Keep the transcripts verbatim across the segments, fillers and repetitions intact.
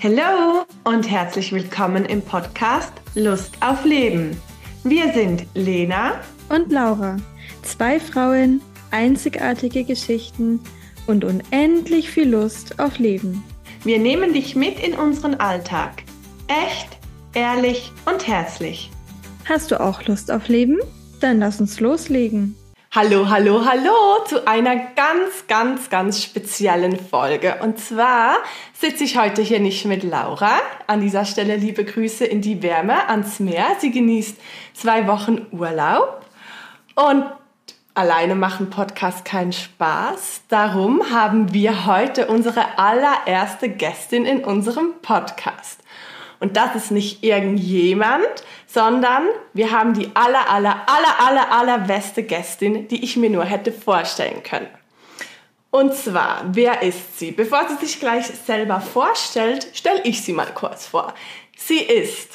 Hallo und herzlich willkommen im Podcast Lust auf Leben. Wir sind Lena und Laura, zwei Frauen, einzigartige Geschichten und unendlich viel Lust auf Leben. Wir nehmen dich mit in unseren Alltag. Echt, ehrlich und herzlich. Hast du auch Lust auf Leben? Dann lass uns loslegen. Hallo, hallo, hallo zu einer ganz, ganz, ganz speziellen Folge. Und zwar sitze ich heute hier nicht mit Laura. An dieser Stelle liebe Grüße in die Wärme ans Meer. Sie genießt zwei Wochen Urlaub. Und alleine machen Podcast keinen Spaß. Darum haben wir heute unsere allererste Gästin in unserem Podcast. Und das ist nicht irgendjemand, sondern wir haben die aller, aller, aller, aller, aller beste Gästin, die ich mir nur hätte vorstellen können. Und zwar, wer ist sie? Bevor sie sich gleich selber vorstellt, stelle ich sie mal kurz vor. Sie ist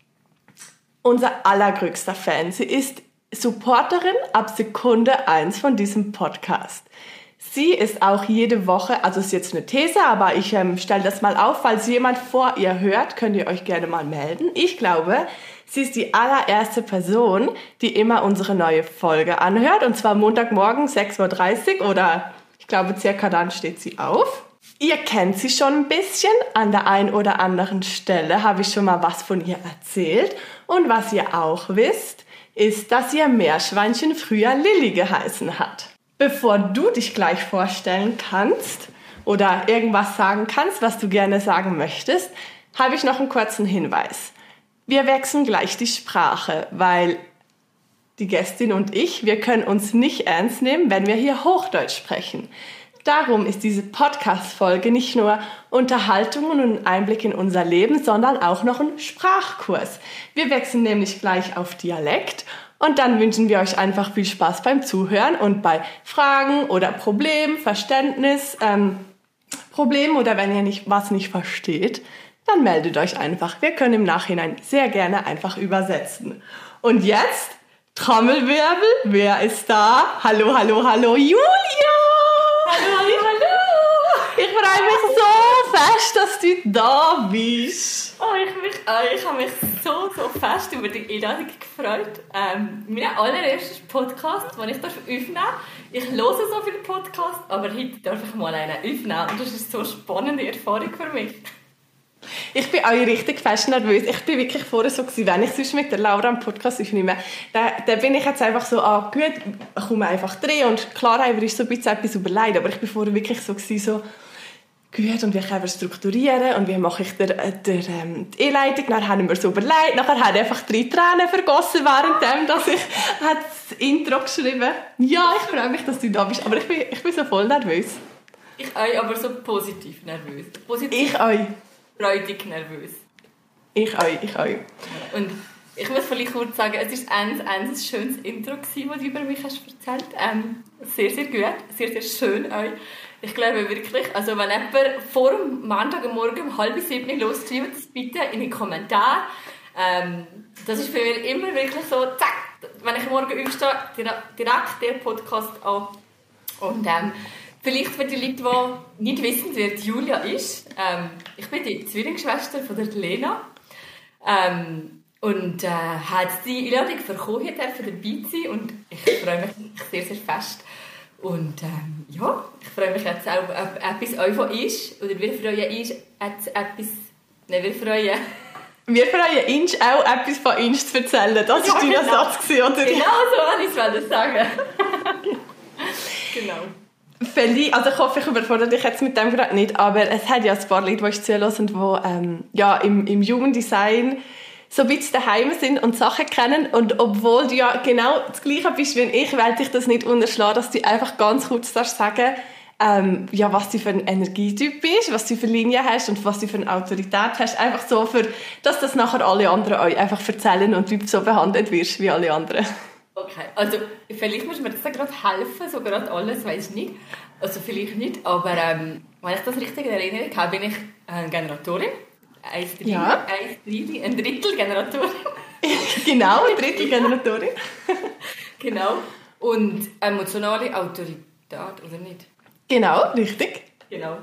unser allergrößter Fan. Sie ist Supporterin ab Sekunde eins von diesem Podcast. Sie ist auch jede Woche, also ist jetzt eine These, aber ich ähm, stelle das mal auf, falls jemand vor ihr hört, könnt ihr euch gerne mal melden. Ich glaube, sie ist die allererste Person, die immer unsere neue Folge anhört, und zwar Montagmorgen sechs Uhr dreißig oder ich glaube circa dann steht sie auf. Ihr kennt sie schon ein bisschen, an der einen oder anderen Stelle habe ich schon mal was von ihr erzählt. Und was ihr auch wisst, ist, dass ihr Meerschweinchen früher Lilly geheißen hat. Bevor du dich gleich vorstellen kannst oder irgendwas sagen kannst, was du gerne sagen möchtest, habe ich noch einen kurzen Hinweis. Wir wechseln gleich die Sprache, weil die Gästin und ich, wir können uns nicht ernst nehmen, wenn wir hier Hochdeutsch sprechen. Darum ist diese Podcast-Folge nicht nur Unterhaltung und ein Einblick in unser Leben, sondern auch noch ein Sprachkurs. Wir wechseln nämlich gleich auf Dialekt. Und dann wünschen wir euch einfach viel Spaß beim Zuhören und bei Fragen oder Problemen, Verständnis, ähm, Problemen oder wenn ihr nicht, was nicht versteht, dann meldet euch einfach. Wir können im Nachhinein sehr gerne einfach übersetzen. Und jetzt, Trommelwirbel, wer ist da? Hallo, hallo, hallo, Julia! Hallo, hallo, hallo! Ich freue mich so fest, dass du da bist. Oh, ich, mich, oh, ich habe mich so, so fest über die Einladung gefreut. Ähm, mein allererstes Podcast, den ich aufnehmen darf. Ich höre so viele Podcasts, aber heute darf ich mal einen aufnehmen. Und das ist so eine spannende Erfahrung für mich. Ich bin auch richtig fest nervös. Ich bin wirklich vorher so gewesen, wenn ich sonst mit der Laura einen Podcast aufnehme, dann, dann bin ich jetzt einfach so, ah gut, ich komme einfach drin und klar haben wir uns so ein bisschen etwas überlegt, aber ich bin vorher wirklich so gewesen, so gut, und wie können wir strukturieren und wie mache ich der, der, ähm, die Einleitung. Dann haben wir so überlegt, nachher habe ich einfach drei Tränen vergossen, während dass ich das Intro geschrieben. Ja, ich freue mich, dass du da bist, aber ich bin, ich bin so voll nervös. Ich auch, aber so positiv nervös. Positiv. Ich auch. Freudig nervös. Ich auch, ich auch. Und ich muss vielleicht kurz sagen, es war ein, ein schönes Intro, das du über mich hast erzählt hast. Ähm, sehr, sehr gut, sehr, sehr schön auch. Ich glaube wirklich, also wenn jemand vor dem Montagmorgen um halb sieben los schreibt, das bitte in die Kommentare. Ähm, das ist für mich immer wirklich so, zack, wenn ich morgen aufstehe, direkt der Podcast an. Und ähm, vielleicht für die Leute, die nicht wissen, wer Julia ist. Ähm, ich bin die Zwillingsschwester von der Lena. Ähm, und äh, hat die Einladung bekommen, hier dabei zu sein. Und ich freue mich sehr, sehr fest. Und ähm, ja, ich freue mich jetzt auch, ob etwas euch von ist. Oder wir freuen uns jetzt etwas... Nein, wir freuen... Wir freuen uns auch, etwas von uns zu erzählen. Das war ja, dein genau. Satz, oder? Genau so wollte ich es sagen. Genau. Feli, also ich hoffe, ich überfordere dich jetzt mit dem gerade nicht, aber es hat ja ein paar Leute, die ich zuhören, die ähm, ja, im, im Jugenddesign so ein bisschen daheim sind und Sachen kennen. Und obwohl du ja genau das Gleiche bist wie ich, werde ich das nicht unterschlagen, dass du einfach ganz kurz darfst sagen, ähm, ja, was du für ein Energietyp bist, was du für Linie hast und was du für eine Autorität hast. Einfach so, für, dass das nachher alle anderen euch einfach erzählen und du so behandelt wirst wie alle anderen. Okay, also vielleicht muss mir das gerade helfen, so gerade alles, weiß ich nicht. Also vielleicht nicht, aber ähm, wenn ich das richtig in Erinnerung habe, bin ich eine Generatorin. Ein Drittel, ja. ein Drittel, ein Drittel Generatorin. Genau, ein Drittel Generatorin. Genau. Und emotionale Autorität, oder nicht? Genau, richtig. Genau.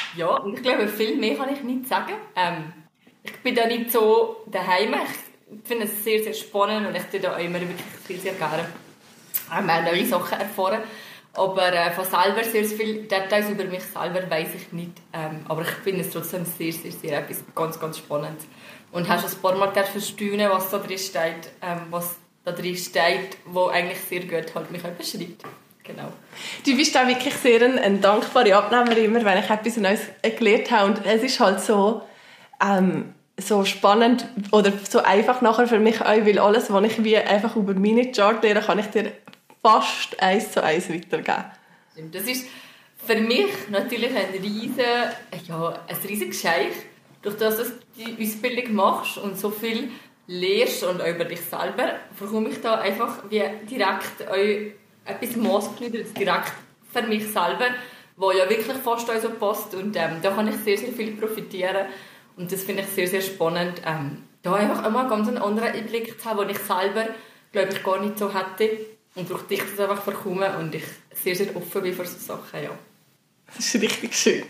Ja, und ich glaube, viel mehr kann ich nicht sagen. Ähm, ich bin da nicht so daheim. Ich finde es sehr, sehr spannend und ich tue da immer wirklich sehr, sehr gerne ähm, neue Sachen erfahren. Aber äh, von selber sehr viele Details über mich selber weiss ich nicht. Ähm, aber ich finde es trotzdem sehr, sehr, sehr etwas ganz, ganz spannend. Und hast ein paar Mal verstehen, was da drin steht, ähm, was da drin steht, wo eigentlich sehr gut halt mich auch beschreibt. Genau. Du bist auch wirklich sehr eine, eine dankbare Abnehmerin, immer wenn ich etwas Neues gelernt habe. Und es ist halt so, ähm, so spannend oder so einfach nachher für mich auch, weil alles, was ich wie einfach über meine Chart lerne, kann ich dir fast eins zu eins weitergeben. Das ist für mich natürlich ein riesen, ja, ein riesen Geschenk, durch das du die Ausbildung machst und so viel lernst und auch über dich selber, bekomme ich da einfach wie direkt auch etwas maßgeschneidertes direkt für mich selber, wo ja wirklich fast auch so passt und ähm, da kann ich sehr, sehr viel profitieren und das finde ich sehr, sehr spannend, ähm, da einfach einmal ganz einen anderen Einblick zu haben, den ich selber, glaube ich, gar nicht so hätte und durch dich das einfach bekomme und ich sehr, sehr offen bin für solche Sachen, ja. Das ist richtig schön.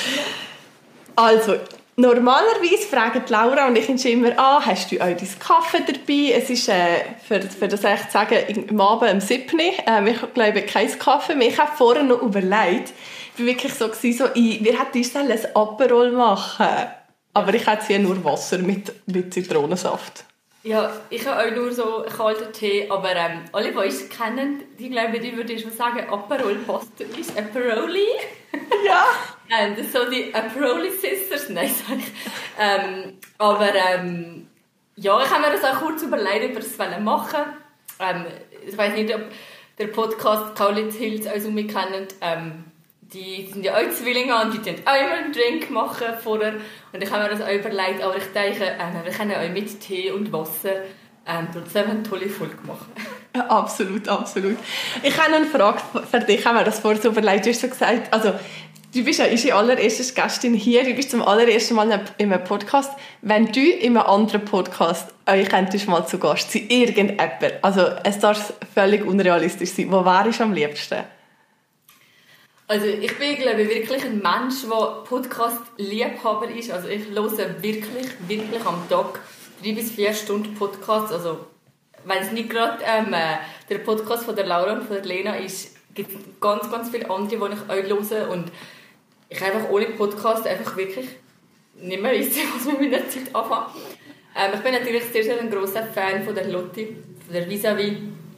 Also, normalerweise fragen Laura und ich uns immer an, hast du auch deinen Kaffee dabei? Es ist, äh, für, für das echt zu sagen, am Abend um sieben Uhr. Ähm, ich glaube, kein Kaffee mehr. Ich habe vorher noch überlegt, ich war wirklich so, so ich, wir hätten uns ein Aperol machen. Aber ich hätte hier nur Wasser mit, mit Zitronensaft. Ja, ich habe auch nur so kalten Tee, aber ähm, alle, die uns kennen, die glaube die würden schon sagen, Aperol passt ist Aperoli. Ja. ähm, das sind so die Aperoli Sisters, nein, sag ich. Ähm, aber ähm, ja, ich habe mir das auch kurz überlegt, ob wir das machen wollen. Ähm, ich weiß nicht, ob der Podcast Kaulitz Hills also mich kennt. Ähm, die sind ja auch Zwillinge und die machen auch immer einen Drink machen vorher. Und ich habe mir das auch überlegt, aber ich denke, äh, wir können auch mit Tee und Wasser ähm, trotzdem eine tolle Folge machen. Ja, absolut, absolut. Ich habe noch eine Frage für dich, haben wir das vorher so überlegt. Du hast so gesagt, also, du bist ja unsere allererste Gästin hier, du bist zum allerersten Mal in einem Podcast. Wenn du in einem anderen Podcast euch könntest mal zu Gast sein, irgendjemand, also es darf völlig unrealistisch sein, wo wärst du am liebsten? Also ich bin, glaube ich, wirklich ein Mensch, der Podcast-Liebhaber ist. Also ich höre wirklich, wirklich am Tag drei bis vier Stunden Podcasts. Also wenn es nicht gerade ähm, der Podcast von der Laura und von der Lena ist, gibt es ganz, ganz viele andere, die ich auch höre. Und ich einfach ohne Podcast einfach wirklich nicht mehr weiss, was mit meiner Zeit anfangen. Ähm, ich bin natürlich sehr, sehr ein grosser Fan von der Lotti, von der Vis-a-vis.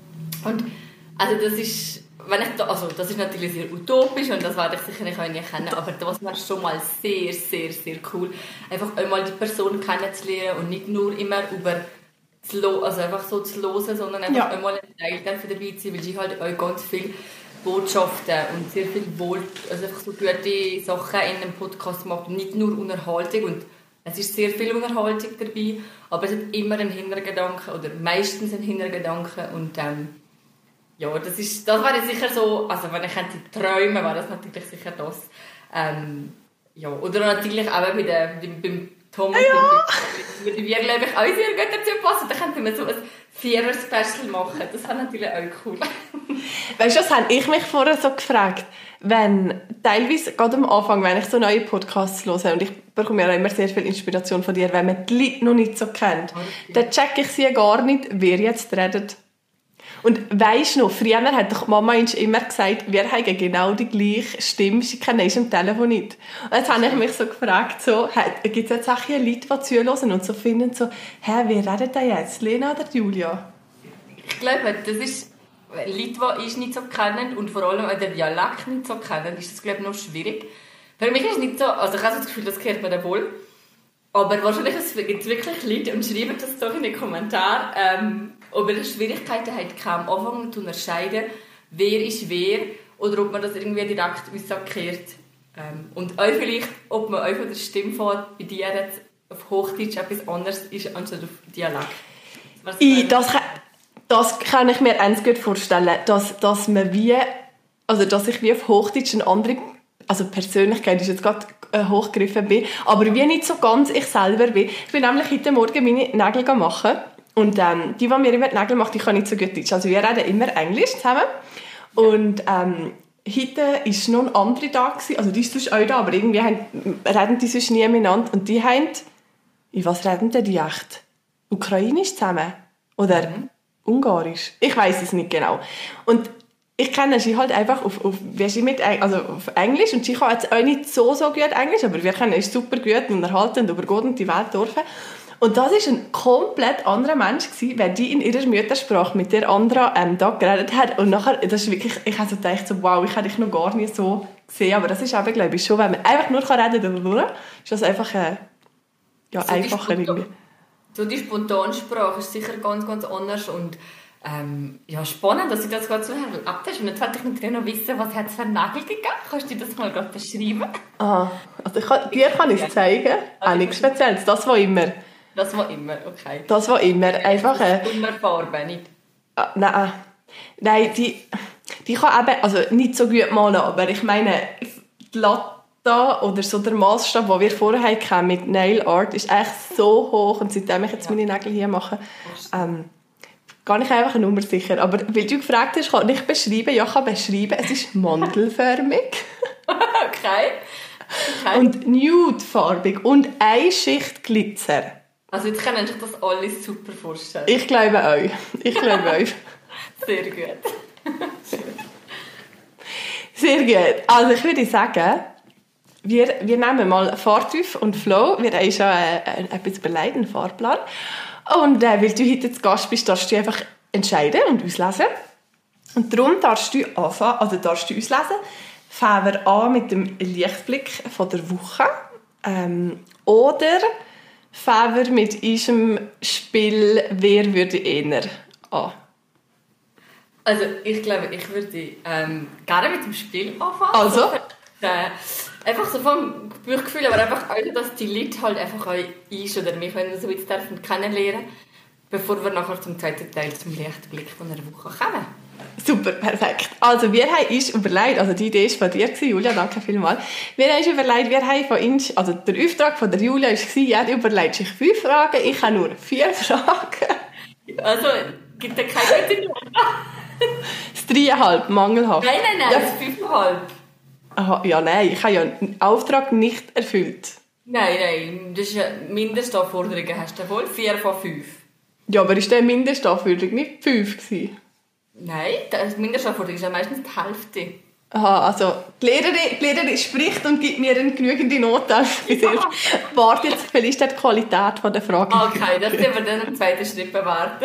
Und also das ist... Wenn ich da, also das ist natürlich sehr utopisch und das werde ich sicher nicht kennen, aber das wäre schon mal sehr, sehr, sehr cool, einfach einmal die Person kennenzulernen und nicht nur immer über zu, also einfach so zu hören, sondern einfach ja. einmal ein Teil davon dabei zu sein, weil sie halt auch ganz viele Botschaften und sehr viel Wohl, also einfach so gute Sachen in einem Podcast macht und nicht nur Unterhaltung und es ist sehr viel Unterhaltung dabei, aber es hat immer einen Hintergedanken oder meistens einen Hintergedanken und ähm, ja, das, ist, das wäre sicher so, also wenn ich hätte träumen, wäre das natürlich sicher das. Ähm, ja, oder natürlich auch bei der, beim Tom und ja. würde wir, glaube ich, auch sehr gut dazu passen. Da könnten wir so ein Vierer-Special machen. Das wäre natürlich auch cool. Weißt du, das habe ich mich vorher so gefragt, wenn teilweise, gerade am Anfang, wenn ich so neue Podcasts höre, und ich bekomme ja immer sehr viel Inspiration von dir, wenn man die Leute noch nicht so kennt, okay. dann checke ich sie gar nicht, wer jetzt redet. Und weisst du noch, früher hat doch Mama immer gesagt, wir haben genau die gleiche Stimme, sie kennen uns am Telefon nicht. Und jetzt habe ich mich so gefragt, so, gibt es jetzt auch Leute, die zuhören und so finden, so, hä, wer redet da jetzt, Lena oder Julia? Ich glaube, das ist, Leute, die uns nicht so kennen und vor allem auch den Dialekt nicht so kennen, ist das, glaube ich, noch schwierig. Für mich ist es nicht so, also ich habe das Gefühl, das gehört mir wohl. Aber wahrscheinlich gibt es wirklich Leute, und schreiben das doch in den Kommentaren, ähm, ob ihr Schwierigkeiten habt, am Anfang zu unterscheiden, wer ist wer, oder ob man das irgendwie direkt aussagkehrt. Ähm, und auch vielleicht, ob man auch von der Stimme fährt, bei dir jetzt auf Hochdeutsch etwas anderes ist, anstatt auf Dialekt. Ich, das, kann, das kann ich mir ganz gut vorstellen, dass, dass man wie, also dass ich wie auf Hochdeutsch eine andere, also Persönlichkeit ist jetzt gerade äh, hochgegriffen bin, aber wie nicht so ganz ich selber bin. Ich bin nämlich heute Morgen meine Nägel machen und ähm, die, die mir immer die Nägel macht, die kann nicht so gut Deutsch. Also wir reden immer Englisch zusammen und ähm, heute ist noch eine andere da gewesen. Also die ist sonst auch da, aber irgendwie haben, reden die sonst nie miteinander. Und die haben, in was reden denn die echt? Ukrainisch zusammen? Oder mhm. Ungarisch? Ich weiss es nicht genau. Und ich kenne sie halt einfach auf, auf, sie mit, also auf Englisch und sie kann jetzt auch nicht so, so gut Englisch, aber wir kennen uns super gut und erhalten und über Gott und die Welt dürfen. Und das war ein komplett anderer Mensch gewesen, weil die in ihrer Müttersprache mit der anderen ähm, da geredet hat. Und nachher, das ist wirklich, ich habe so gedacht, so, wow, ich habe dich noch gar nicht so gesehen. Aber das ist eben, glaube ich, schon, wenn man einfach nur reden kann, ist das einfach äh, ja, so einfacher irgendwie. So die Spontansprache ist sicher ganz, ganz anders und ähm, ja, spannend, dass ich das gerade so erlebt hast. Und jetzt wollte ich mit dir noch wissen, was hat es für Nägel gegeben? Kannst du dir das mal gerade beschreiben? Ah, also ich kann, dir kann ich es zeigen. Auch nichts Spezielles, das war immer. Das war immer, okay. Das war immer, einfach... Äh, immer Farbe, nicht? Ah, nein, nein, die, die kann eben, also nicht so gut malen, aber ich meine, die Latte oder so der Massstab, den wir vorher hatten mit Nail Art, ist echt so hoch und seitdem ich jetzt ja. meine Nägel hier mache, ähm, gar nicht einfach eine Nummer sicher. Aber weil du gefragt hast, kann ich beschreiben, ja, ich kann beschreiben, es ist mandelförmig. okay. okay. Und nudefarbig und eine Schicht Glitzer. Also jetzt können sich das alles super vorstellen. Ich glaube euch. Ich glaube euch. Sehr gut. Sehr gut. Also ich würde sagen, wir, wir nehmen mal Fahrtüff und Flow. Wir haben schon äh, etwas überlegt, einen Fahrplan. Und äh, weil du heute zu Gast bist, darfst du einfach entscheiden und auslesen. Und darum darfst du anfangen, also darfst du auslesen. Fangen wir an mit dem Lichtblick von der Woche. Ähm, oder fangen wir mit unserem Spiel «Wer würde eher» an? Also ich glaube, ich würde ähm, gerne mit dem Spiel anfangen. Also? Äh, einfach so vom Bauchgefühl, aber einfach auch, dass die Leute halt einfach euch ist oder mich so jetzt dürfen kennenlernen, bevor wir nachher zum zweiten Teil zum Lichtblick von einer Woche kommen. Super, perfekt. Also wir haben uns überlegt, also die Idee war von dir, Julia, danke vielmals. Wir haben uns überlegt, wir haben von uns, also der Auftrag von der Julia war, jeder überlegt sich fünf Fragen, ich habe nur vier Fragen. Also gibt es keine gute Note? Das dreieinhalb, mangelhaft. Nein, nein, nein, ja. das fünfeinhalb. Aha, ja, nein, ich habe ja den Auftrag nicht erfüllt. Nein, nein, das ist ja Mindestanforderungen, hast du wohl? Vier von fünf. Ja, aber ist der Mindestanforderung nicht fünf gewesen? Nein, die Mindestanforderung ist ja meistens die Hälfte. Aha, also die Lehrerin, die Lehrerin spricht und gibt mir eine genügende Note. Ich warte jetzt vielleicht die Qualität der Frage. Okay, das können wir dann im zweiten Schritt bewarten.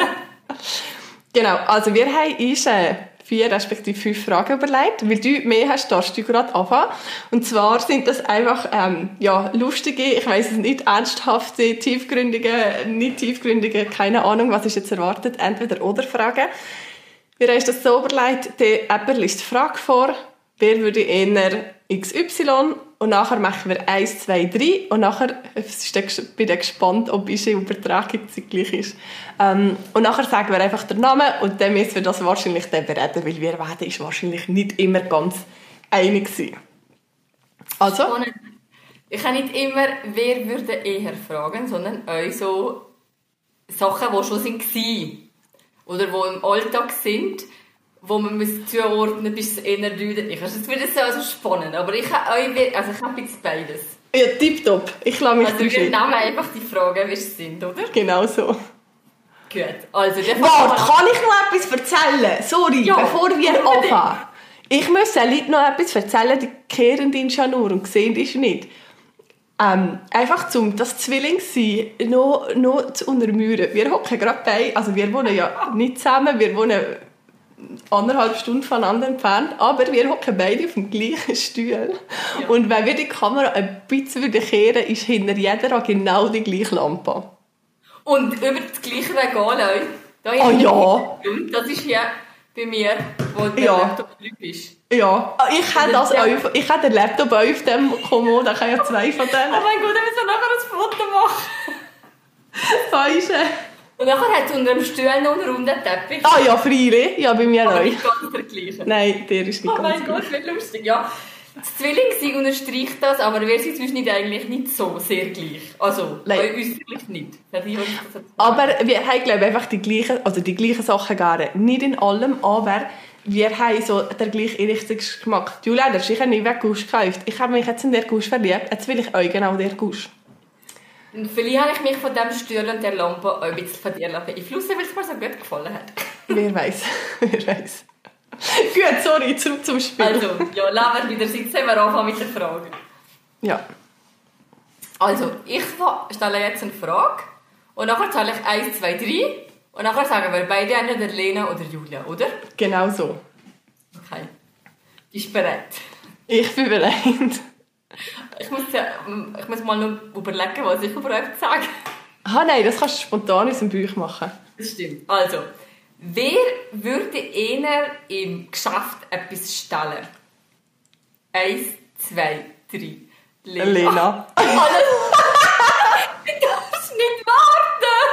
Genau, also wir haben uns äh, vier respektive fünf Fragen überlegt. Weil du mehr hast, darfst du gerade anfangen. Und zwar sind das einfach ähm, ja, lustige, ich weiss es nicht, ernsthafte, tiefgründige, nicht tiefgründige, keine Ahnung, was ist jetzt erwartet, entweder oder Fragen. Wir haben uns das so überlegt, der Apple liest die Frage vor, wer würde eher X Y und nachher machen wir eins, zwei, drei und nachher bin ich gespannt, ob unsere Übertragung gleich ist. Ähm, und nachher sagen wir einfach den Namen und dann müssen wir das wahrscheinlich dann bereden, weil wir werden ist wahrscheinlich nicht immer ganz einig sein. Also? Ich kann nicht immer, wer würde eher fragen, sondern euch so Sachen, die schon waren. Oder die im Alltag sind, wo man zuordnen muss, bis es eher düder. Ich finde es wieder so spannend, aber ich habe euch, also ich habe jetzt beides. Ja, tipptopp. Ich lasse mich also wir nehmen einfach die Fragen, wie sie sind, oder? Genau so. Gut, also... Warte, kann ich noch etwas erzählen? Sorry, ja, bevor wir anfangen. Ich muss den Leuten noch etwas erzählen, die kehren ihn schon nur und sehen dich nicht. Ähm, einfach zum das Zwillingssein noch, noch zu untermauern. Wir hocken gerade bei, also wir wohnen ja nicht zusammen, wir wohnen anderthalb Stunden voneinander entfernt, aber wir hocken beide auf dem gleichen Stuhl. Ja. Und wenn wir die Kamera ein bisschen kehren, ist hinter jeder genau die gleiche Lampe. Und über das gleiche Regal auch. Oh ja! Das ist ja bei mir, wo der ja. Laptop drauf ist. Ja, ich habe das auch, ich habe den Laptop auch auf dem Kommode, ich habe ja zwei von denen. Oh mein Gott, wir müssen nachher ein Foto machen. Feise. Und nachher hat es unter dem Stuhl noch einen runden Teppich. Ah ja, freilich. Ja, bei mir auch. Nicht ganz der gleiche. Nein, der ist nicht oh ganz mein Gott, wie lustig. Ja, das Zwillingssein unterstreicht das, aber wir sind zwischen nicht eigentlich nicht so sehr gleich. Also, bei uns vielleicht nicht. Aber wir haben, glaube ich, einfach die gleichen, also die gleichen Sachen gerne. Nicht in allem, aber wir haben so den gleichen richtigen Geschmack. Julia, du hast sicher nie einen Gusch gekauft. Ich habe mich jetzt in den Gusch verliebt. Jetzt will ich euch genau den Gusch. Und vielleicht habe ich mich von diesem Stuhl und der Lampe auch ein bisschen von dir beeinflussen, weil es mir so gut gefallen hat. Wer weiß, wer weiß. Gut, sorry, zurück zum Spiel. Also, ja, lassen wir wieder sitzen, wir anfangen mit der Frage. Ja. Also, ich stelle jetzt eine Frage und nachher zahle ich eins, zwei, drei und nachher sagen wir beide entweder Lena oder Julia, oder? Genau so. Okay. Bist du bereit? Ich bin bereit. Ich muss, ja, ich muss mal noch überlegen, was ich überhaupt sage. Ah nein, das kannst du spontan aus dem Bauch machen. Das stimmt. Also, wer würde eher im Geschäft etwas stellen? Eins, zwei, drei. Lena. Lena. Alles. Du darfst nicht warten.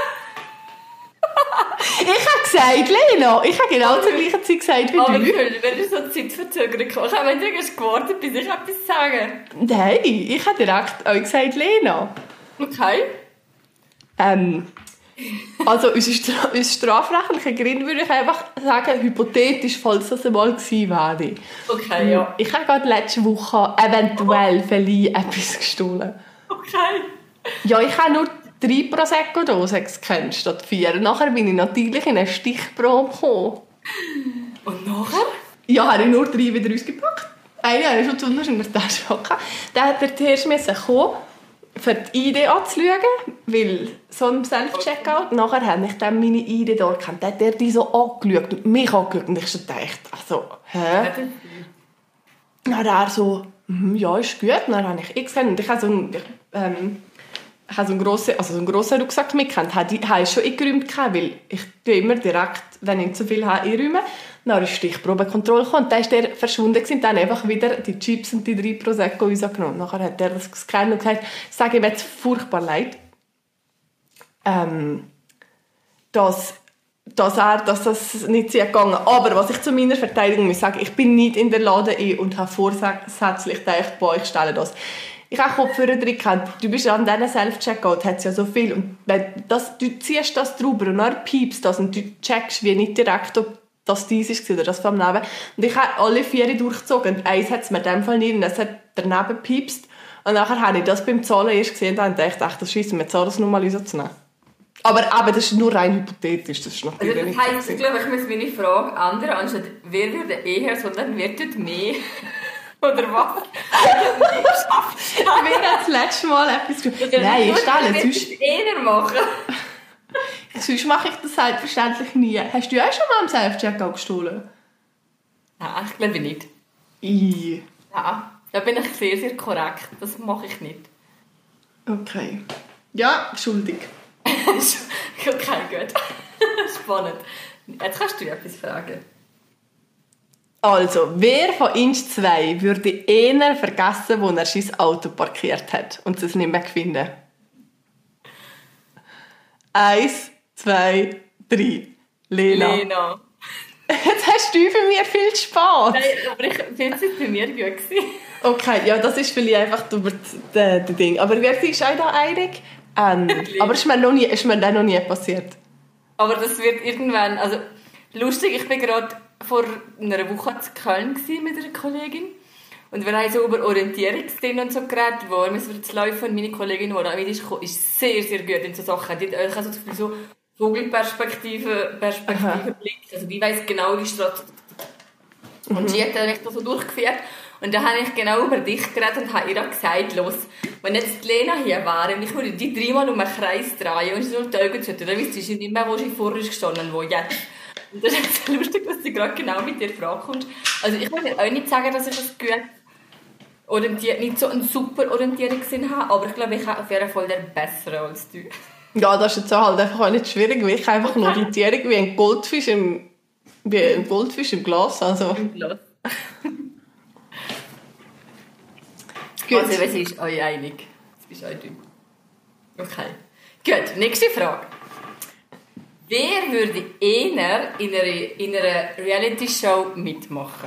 Ich habe gesagt, Lena. Ich habe genau zur gleichen Zeit gesagt wie Aber du. wenn du so Zeitverzögerung kommst, wenn du hast gewartet, bis ich etwas sage. Nein, ich habe direkt auch gesagt, Lena. Okay. Ähm, also, unsere, Stra unsere strafrechtliche Gründe würde ich einfach sagen, hypothetisch, falls das einmal gewesen wäre. Okay, ja. Ich habe gerade letzte Woche eventuell vielleicht etwas gestohlen. Okay. Ja, ich habe nur drei Prosecco-Dosen gekennst statt vier. Nachher bin ich natürlich in eine Stichprobe gekommen. Und nachher? Ja, habe ich nur drei wieder ausgepackt. Eine habe ich schon zu in der Tasche gehabt. Dann hat der zuerst müssen kommen, für die I D anzuschauen, weil so ein Self-Checkout. Nachher habe ich dann meine I D da gekannt. Dann hat er die so angeschaut und mich angeschaut. Und ich schon gedacht, also, hä? Dann hat er so, ja, ist gut. Dann habe ich X und ich habe so einen, ähm, ich habe so einen grossen, also so einen grossen Rucksack mitgehabt. Ich habe schon eingeräumt, weil ich immer direkt, wenn ich nicht so viel habe, einräume. Dann ist die Stichprobenkontrolle gekommen und dann ist der verschwunden und dann einfach wieder die Chips und die drei Prosecco rausgenommen. Nachher hat er das gescannt und gesagt, ich sage ihm jetzt furchtbar leid, ähm, dass, dass, er, dass das nicht sehr gegangen. Aber was ich zu meiner Verteidigung muss sagen, ich bin nicht in der Laden ein und habe vorsätzlich gedacht, boah, ich stelle das. Ich habe Kopfhörer drin gehabt. Du bist an diesen Self-Checkout, hat es ja so viel. Und wenn das, du ziehst das drüber und dann piepst das und du checkst wie nicht direkt, ob das dies war oder das vom Neben. Und ich habe alle vier durchgezogen. Und eins hat es mir in dem Fall nicht und es hat daneben gepiepst. Und nachher habe ich das beim Zahlen erst gesehen und dachte, ach, das Scheiße, wir zahlen das nur mal rauszunehmen. Aber, aber das ist nur rein hypothetisch. Das ist natürlich also, das heisst, ich glaube, ich muss meine Frage ändern, anstatt wer würde eher, sondern wer tut mehr. Oder was? Wer hat das letzte Mal etwas gemacht? Nein, ich stelle sonst... eher machen. Sonst mache ich das selbstverständlich nie. Hast du auch schon mal am Self-Checkout gestohlen? Nein, ich glaube nicht. I. Ja, da bin ich sehr, sehr korrekt. Das mache ich nicht. Okay. Ja, schuldig. Okay, gut. Spannend. Jetzt kannst du etwas fragen. Also, wer von uns zwei würde eher vergessen, wo er sein Auto parkiert hat und es nicht mehr finden? Eins, zwei, drei. Lena. Lena. Jetzt hast du für mich viel zu spät. Nein, aber ich finde es bei mir gut gewesen. Okay, ja, das ist vielleicht einfach über das Ding. Aber wer ist auch da einig? Ähm, aber ist mir, noch nie, ist mir das noch nie passiert. Aber das wird irgendwann... Also, lustig, ich war gerade vor einer Woche zu Köln mit einer Kollegin. Und wir haben so über Orientierungsdinge und so geredet, wo wir jetzt laufen. Und meine Kollegin, die da mit ist, ist sehr, sehr gut in so Sachen. Die hat also so Vogelperspektive, Perspektive Blick. Also die weiss genau die Strategie. Mhm. Und sie hat mich da so durchgeführt. Und dann habe ich genau über dich geredet und habe ihr gesagt, los, wenn jetzt die Lena hier wäre und ich würde die dreimal um einen Kreis drehen und sie nur die Augen schütteln, dann wüsste sie nicht mehr, wo sie vorher ist gestanden, wo jetzt. Und das ist jetzt lustig, dass sie gerade genau mit dir Frage kommt. Also ich will auch nicht sagen, dass ich das gut orientiert, nicht so einen super Orientierungssinn habe, aber ich glaube, ich habe auf jeden Fall den besseren als du. Ja, das ist jetzt halt einfach auch nicht schwierig, weil ich einfach eine Orientierung wie ein Goldfisch im, wie ein Goldfisch im Glas. Also. Im Glas. Gut. Also, was ist euch einig? Das bist auch du. Okay. Gut, nächste Frage. Wer würde eher in einer, in einer Reality-Show mitmachen?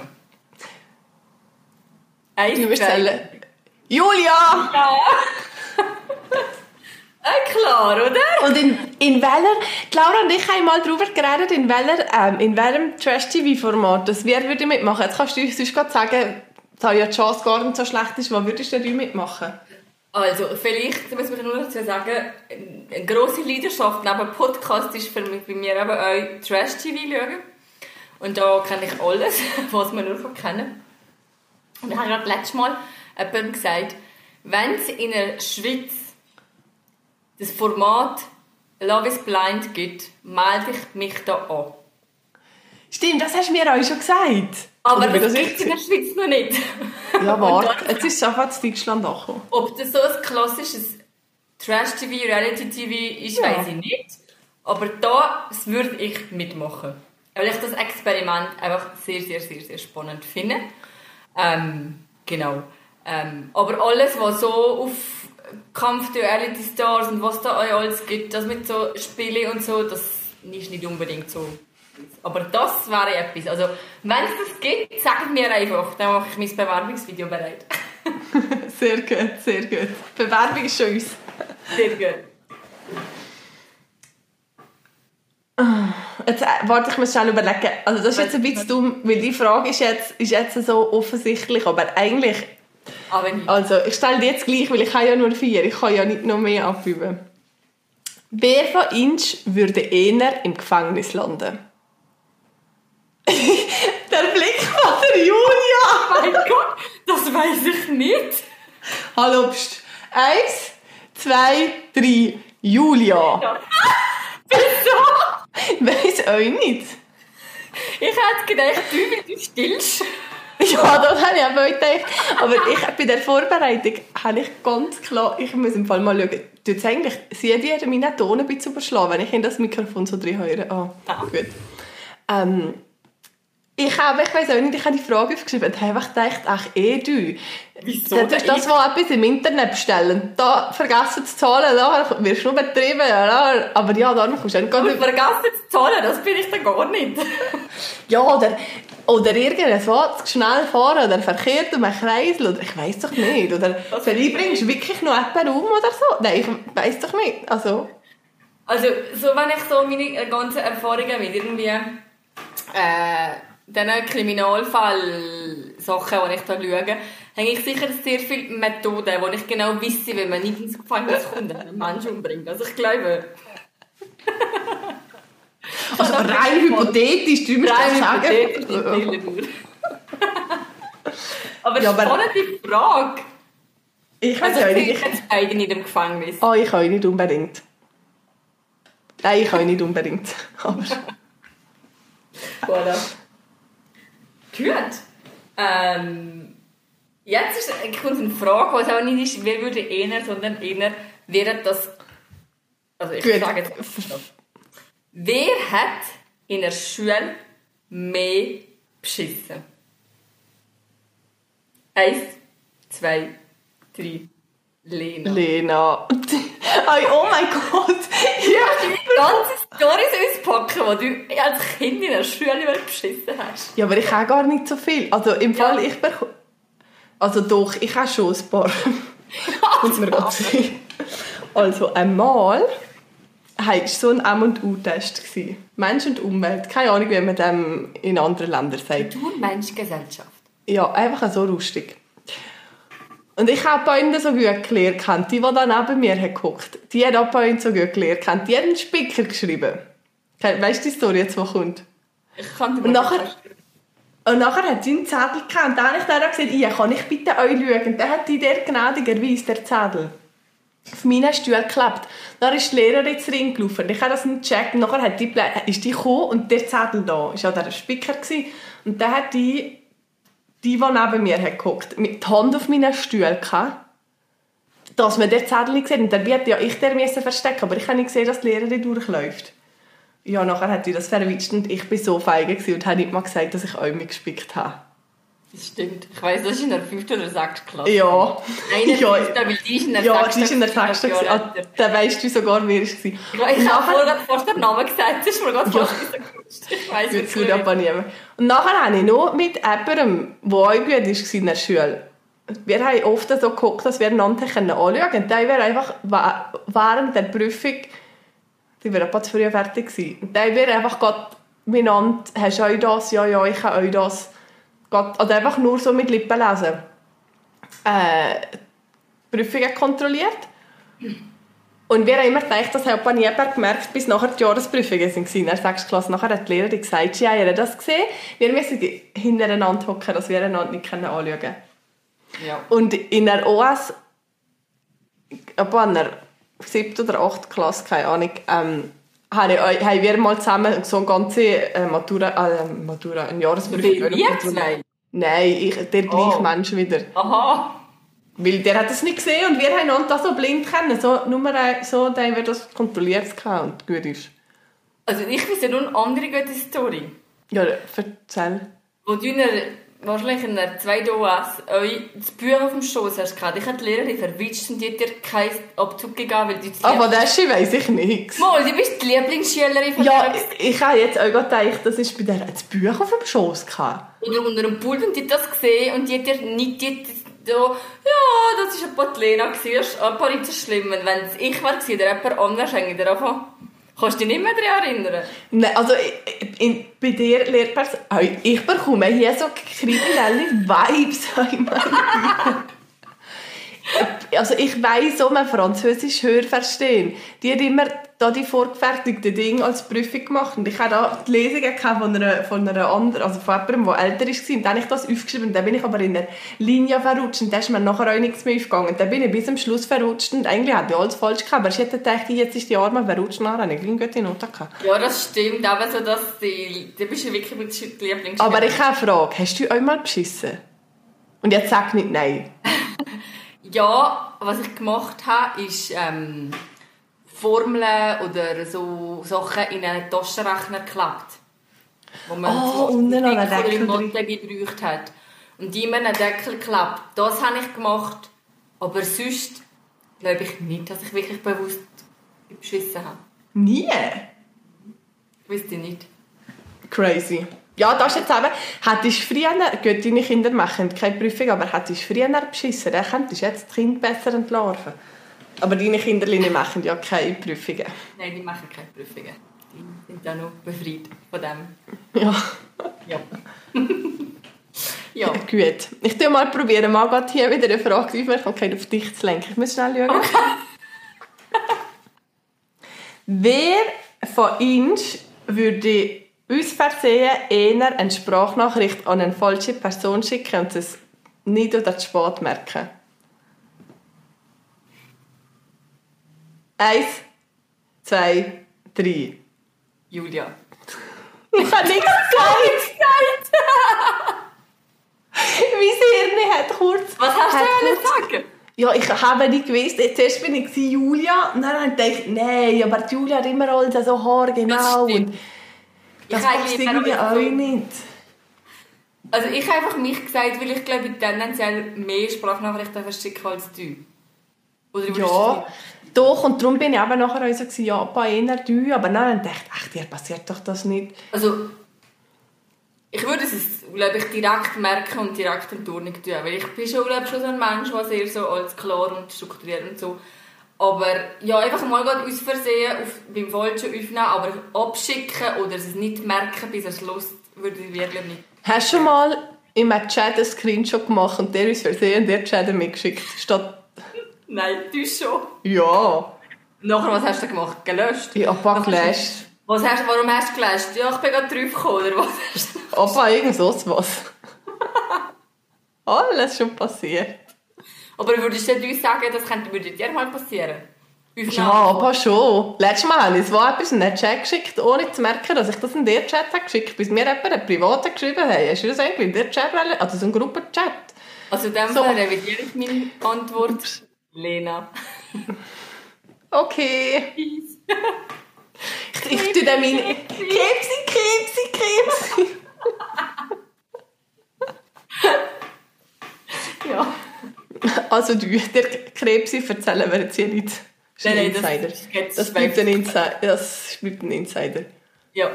Eins, Julia! Ja! Äh, klar, oder? Und in, in welcher, Laura und ich haben mal darüber geredet, in, welcher, ähm, in welchem Trash-T V-Format das wer würde mitmachen. Jetzt kannst du uns sonst gerade sagen, da ja die Chance gar nicht so schlecht ist, was würdest du denn mitmachen? Also, vielleicht, muss ich nur dazu sagen, eine grosse Leidenschaft neben Podcast ist für mich, bei mir eben auch Trash-T V schauen. Und da kenne ich alles, was man nur kennen kann. Und ich habe gerade letztes Mal jemandem gesagt, wenn es in der Schweiz das Format Love is Blind gibt, melde ich mich da an. Stimmt, das hast du mir auch schon gesagt. Aber das gibt es in der Schweiz noch nicht. Ja, warte, jetzt ist es einfach in Deutschland angekommen. Ob das so ein klassisches Trash-T V, Reality-T V ist, ja. Weiss ich nicht. Aber da würde ich mitmachen. Weil ich das Experiment einfach sehr, sehr, sehr, sehr spannend finde. Ähm, genau. Ähm, aber alles, was so auf Kampf der Reality Stars und was da alles gibt, das mit so Spielen und so, das ist nicht unbedingt so. Aber das wäre etwas. Also, wenn es das gibt, sagt mir einfach, dann mache ich mein Bewerbungsvideo bereit. Sehr gut, sehr gut. Bewerbung ist schon uns. Sehr gut. Jetzt, äh, warte, ich muss schnell überlegen. Also das ist jetzt ein bisschen dumm, weil die Frage ist jetzt, ist jetzt so offensichtlich, aber eigentlich... Aber nicht. Also, ich stelle die jetzt gleich, weil ich habe ja nur vier, ich kann ja nicht noch mehr abüben. Wer von uns würde eher im Gefängnis landen? Der Blick von der Julia! Mein Gott, das weiss ich nicht. Hallo, pst. Eins, zwei, drei, Julia. Ja. Wieso? Weiss euch nicht. Ich hätte gedacht, du, weil du stillst. Ja, das habe ich auch gedacht. Aber ich, bei der Vorbereitung habe ich ganz klar, ich muss im Fall mal schauen, tut es eigentlich, seht ihr meinen Ton ein bisschen überschlagen, wenn ich in das Mikrofon so drin höre? Ah, ja. Gut. Ähm, ich habe, ich weiss auch nicht, ich habe die Frage aufgeschrieben und habe einfach gedacht, ach, eh du. Wieso? Das ist das, was etwas im Internet bestellen. Da vergessen zu zahlen, da wirst du nur betrieben. Ja, aber ja, da kommst du gar nicht. Vergessen zu zahlen, das bin ich dann gar nicht. Ja, oder, oder irgendwas, zu schnell fahren oder verkehrt um einen Kreisel, oder ich weiss doch nicht. Oder vielleicht bringst du wirklich noch jemanden um oder so. Nein, ich weiss doch nicht. Also, also so, wenn ich so meine ganzen Erfahrungen mit irgendwie äh, diesen Kriminalfall-Sachen, die ich da schaue, habe ich sicher sehr viele Methoden, wo ich genau wisse, wie man nicht ins Gefängnis kommt und einen Menschen umbringt. Also ich glaube... Also rein hypothetisch, du musst das sagen. Hypothetisch, aber ja, spannende Frage. Ich weiß also, auch nicht. Ich jetzt beide nicht im Gefängnis. Oh, ich kann nicht unbedingt. Nein, ich kann nicht unbedingt. Aber... Voilà. Gut. Ähm, jetzt ist eine Frage, die auch nicht ist, wer würde eher, sondern eher wäre das... Also ich Gut. sage jetzt... Wer hat in der Schule mehr beschissen? Eins, zwei, drei. Lena. Lena. Oh mein Gott. Ja, die ganze Storys auspacken, die du als Kind in der Schule beschissen hast. Ja, aber ich habe gar nicht so viel. Also im Fall, ja. ich bekomme... Also doch, ich habe schon ein paar. Muss mir gerade sehen. Also einmal... Es war so ein M und U-Test. Mensch und Umwelt. Keine Ahnung, wie man dem in anderen Ländern sagt. Natur-Mensch-Gesellschaft. Ja, einfach so lustig. Und ich habe Freunde so gut gelernt. Die, die da neben mir geguckt, die hat auch Freunde so gut gelernt. Die hat einen Spicker geschrieben. Weißt du die Story jetzt, die kommt? Ich kann dir und nachher, und nachher hat sie einen Zettel gehabt. Und dann habe ich dann gesagt, ja, kann ich bitte euch schauen? Und dann hat die der gnädigerweise der Zettel auf meinen Stuhl geklebt. Dann ist die Lehrerin ins Ring gelaufen. Ich habe das nicht gecheckt. Und nachher hat die, ist die gekommen und der Zettel da. Das war ja der Spicker. Und dann hat die, die, die neben mir hat geguckt, mit der Hand auf meinen Stuhl gehabt, dass man den Zettel nicht sieht. Und dann hätte ja ich den verstecken, aber ich habe nicht gesehen, dass die Lehrerin durchläuft. Ja, nachher hat die das verwitscht und ich war so feige und habe nicht mal gesagt, dass ich auch mitgespickt habe. Das stimmt. Ich weiss, das ist in der fünften oder sechsten Klasse. Ja. Nein, ja. Weil die ist in der ja, sechsten. die ist in der sechsten. Ah, dann weisst du sogar, wer es war. Ja, ich habe vorher fast den Namen gesagt, das ist mir gerade fast ja. Ich weiss es nicht. Aber niemand. Und nachher habe ich noch mit jemandem, der auch gut war in der Schule, wir haben oft so geguckt, dass wir einander anschauen können. Und dann wäre einfach während der Prüfung, die wäre etwas früher fertig gewesen. Und dann wäre einfach gerade miteinander, hast du auch das? Ja, ja, ich habe auch das. Oder einfach nur so mit Lippen lesen. Äh, Prüfungen kontrolliert. Und wir haben immer gedacht, das hat nie jemand gemerkt, bis nachher die Jahresprüfungen waren. In der sechsten Klasse nachher hat die Lehrerin gesagt, ja, ihr habt das gesehen. Wir müssen hintereinander hocken, dass wir einander nicht anschauen können. Ja. Und in der O S, etwa in der siebten oder achten Klasse, keine Ahnung, ähm, haben wir mal zusammen so eine ganze äh, Matura, äh, Matura, eine Jahresprüfung. Nein. Nein, ich, der gleiche oh. Mensch wieder. Aha. Weil der hat das nicht gesehen und wir haben uns das so blind kennen. So, nur so, dann haben wir das kontrolliert und gut ist. Also ich weiß ja nur eine andere gute Story. Ja, erzähl. Wo du in der, wahrscheinlich in der zweiten O S euch das Buch auf dem Schoß hast gehabt. Ich habe die Lehrerin verwitscht und die hat dir keinen Abzug gegeben, weil du das Aber das weiss ich nicht. Mal, du bist die Lieblingsschülerin von Ja, ich, ich habe jetzt auch gedacht, das ist bei der das Buch auf dem Schoß gehabt. Oder unter dem Pult und die hat das gesehen und die hat dir nicht... Die hat so, ja, das war ein paar Lena, ein paar nicht so schlimm. Und wenn es ich war, oder jemand anderes, hängt dir einfach. Kannst du dich nicht mehr daran erinnern? Nein, also in, in, bei dir, Lehrperson, ich bekomme hier so kriminelle Vibes. Also ich weiss, so man Französisch höher verstehen. Die hat immer da die vorgefertigten Dinge als Prüfung gemacht. Und ich hatte da die Lesungen von einer, von einer anderen, also von jemandem, der älter war. Und dann habe ich das aufgeschrieben. Und dann bin ich aber in der Linie verrutscht. Und dann ist mir nachher auch nichts mehr aufgegangen. Und dann bin ich bis zum Schluss verrutscht. Und eigentlich hatte ich alles falsch gehabt. Aber ich hätte gedacht, jetzt ist die Arme verrutscht. Nachher habe ich eine gute Note gehabt. Ja, das stimmt. Aber so, dass die, du bist ja wirklich mit Lieblingsschülerin. Aber ich habe eine Frage. Hast du euch mal beschissen? Und jetzt sag nicht nein. Ja, was ich gemacht habe, ist ähm, Formeln oder so Sachen in einen Taschenrechner geklappt. Wo man oh, unten an den Deckel im Mathe gebraucht hat. Und die immer einen Deckel geklappt. Das habe ich gemacht. Aber sonst glaube ich nicht, dass ich wirklich bewusst beschissen habe. Nie? Wisst ihr nicht. Crazy. Ja, das ist jetzt eben, hättest du früher, gut, deine Kinder machen keine Prüfung, aber hättest du früher beschissen, dann könntest du jetzt das Kind besser entlarven. Aber deine Kinder machen ja keine Prüfungen. Nein, die machen keine Prüfungen. Die sind ja noch befreit von dem. Ja. Ja. ja. Gut. Ich tue mal probieren, mal gerade hier wieder eine Frage aufmerksam auf dich zu lenken. Ich muss schnell schauen. Okay. Wer von uns würde uns versehen eher eine Sprachnachricht an eine falsche Person schicken und es nicht oder zu spät merken? Eins, zwei, drei. Julia. Ich habe nichts gesagt. Mein Hirn hat kurz... Was hast du denn sagen? Ja, ich habe nicht gewusst. Zuerst bin ich Julia und dann habe ich gedacht, nein, aber Julia hat immer alles so haargenau. Das, das passt irgendwie auch nicht. Also ich habe einfach mich gesagt, weil ich glaube, ich tendenziell mehr Sprachnachrichten verschicke als du. Oder ja, doch. Und darum bin ich eben nachher auch so gewesen, ja, bei einer du. Aber dann dachte ich, ach, dir passiert doch das nicht. Also, ich würde es, glaube ich, direkt merken und direkt in Turnung tun. Weil ich bin schon, glaube ich, schon so ein Mensch, der sehr so als klar und strukturiert und so. Aber ja, einfach mal gerade aus Versehen auf, beim Falschen aufnehmen, aber abschicken oder es nicht merken bis es Schluss, würde ich wirklich nicht. Hast du schon mal in einem Chat einen Screenshot gemacht und der aus Versehen und der Chat mitgeschickt? Statt... Nein, du schon. Ja. Nachher, was hast du gemacht? Gelöscht? Ja, Opa, gelöscht. Was hast, warum hast du gelöscht? Ja, ich bin gerade draufgekommen, oder was hast du gelöscht? Opa, irgend so was. Alles schon passiert. Aber würdest du uns sagen, das könnte, würde dir mal passieren? Ja, aber schon. Letztes Mal habe ich so etwas in den Chat geschickt, ohne zu merken, dass ich das in den Chat habe geschickt, bis mir jemand einen privaten geschrieben hat. Hast du das eigentlich in der Chat, also so einen Gruppenchat? Also in dem so. Fall revidiere ich meine Antwort. Lena. Okay. ich ich tue dann meine... Krebsi, Krebsi, Krebsi. Ja. Also du, der Krebsi erzählen wir jetzt hier nicht. Das ist ein nein, Insider. Das, das, bleibt ein Insider. das bleibt ein Insider. Ja.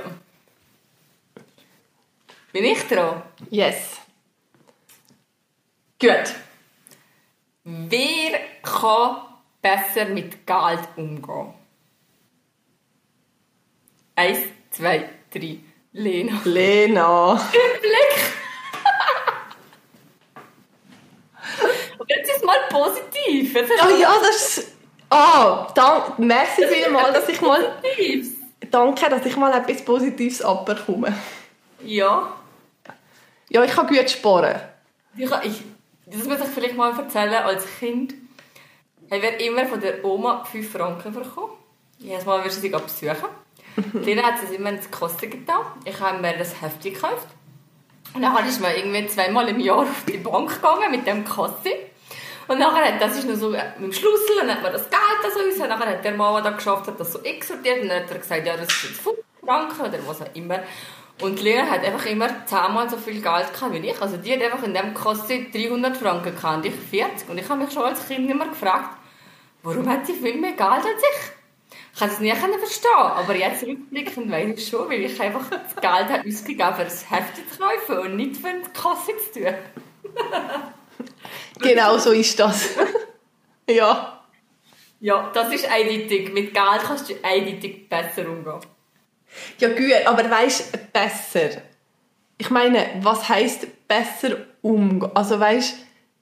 Bin ich dran? Yes. Gut. Wer kann besser mit Geld umgehen? Eins, zwei, drei. Lena. Lena. Blick. Und jetzt ist es mal positiv. Jetzt Ja, ja, das ist... Ah, dank, merci vielmals, dass ich mal... Positives. Danke, dass ich mal etwas Positives abbekomme. Ja. Ja, ich kann gut sparen. Ich, ich, das muss ich vielleicht mal erzählen. Als Kind haben wir immer von der Oma fünf Franken bekommen. Jedes Mal wirst du sie besuchen. Lena hat es immer ins Kosten getan. Ich habe mir das Heft gekauft. Und dann ist man irgendwie zweimal im Jahr auf die Bank gegangen mit dem Kasse. Und nachher, das ist noch so mit dem Schlüssel, und dann hat man das Geld da so raus. Und nachher hat der Mann, der da geschafft hat, das so exortiert. Und dann hat er gesagt, ja, das ist jetzt fünf Franken oder was auch immer. Und Lena hat einfach immer zehnmal so viel Geld gehabt wie ich. Also die hat einfach in dem Kasse dreihundert Franken gehabt und ich vierzig. Und ich habe mich schon als Kind immer gefragt, warum hat sie viel mehr Geld als ich? Ich kann es nie verstehen, aber jetzt rückblickend weiss ich schon, weil ich einfach das Geld habe ausgegeben, für das Heft zu kaufen und nicht für die Kasse zu tun. Genau so ist das. Ja. Ja, das ist eindeutig. Mit Geld kannst du eindeutig besser umgehen. Ja gut, aber weisst du, besser. Ich meine, was heisst besser umgehen? Also weisst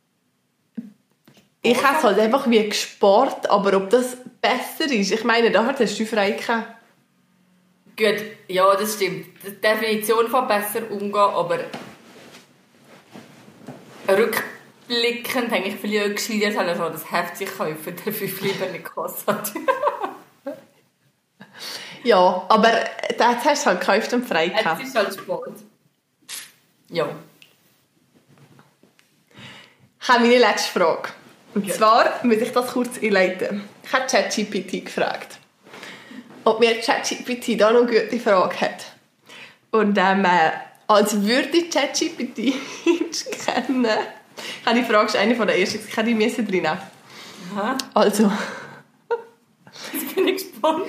ich habe es halt einfach wie gespart, aber ob das besser ist, ich meine, dafür hast du frei gehabt. Gut, ja, das stimmt. Die Definition von besser umgehen, aber rückblickend denke ich vielleicht auch gescheiter, dass er schon das Heft sich kaufen, der fünf lieber nicht gekostet hat. Ja, aber das hast du halt gekauft und frei gehabt. Jetzt ist halt Sport. Ja. Ich habe meine letzte Frage. Und Ja. zwar muss ich das kurz einleiten. Ich habe ChatGPT gefragt, ob mir ChatGPT da noch eine gute Frage hat. Und ähm, äh, als würde ChatGPT kennen, ich habe die Frage, ist eine von der ersten, ich habe die müssen drin. Aha. Also, Jetzt bin ich gespannt.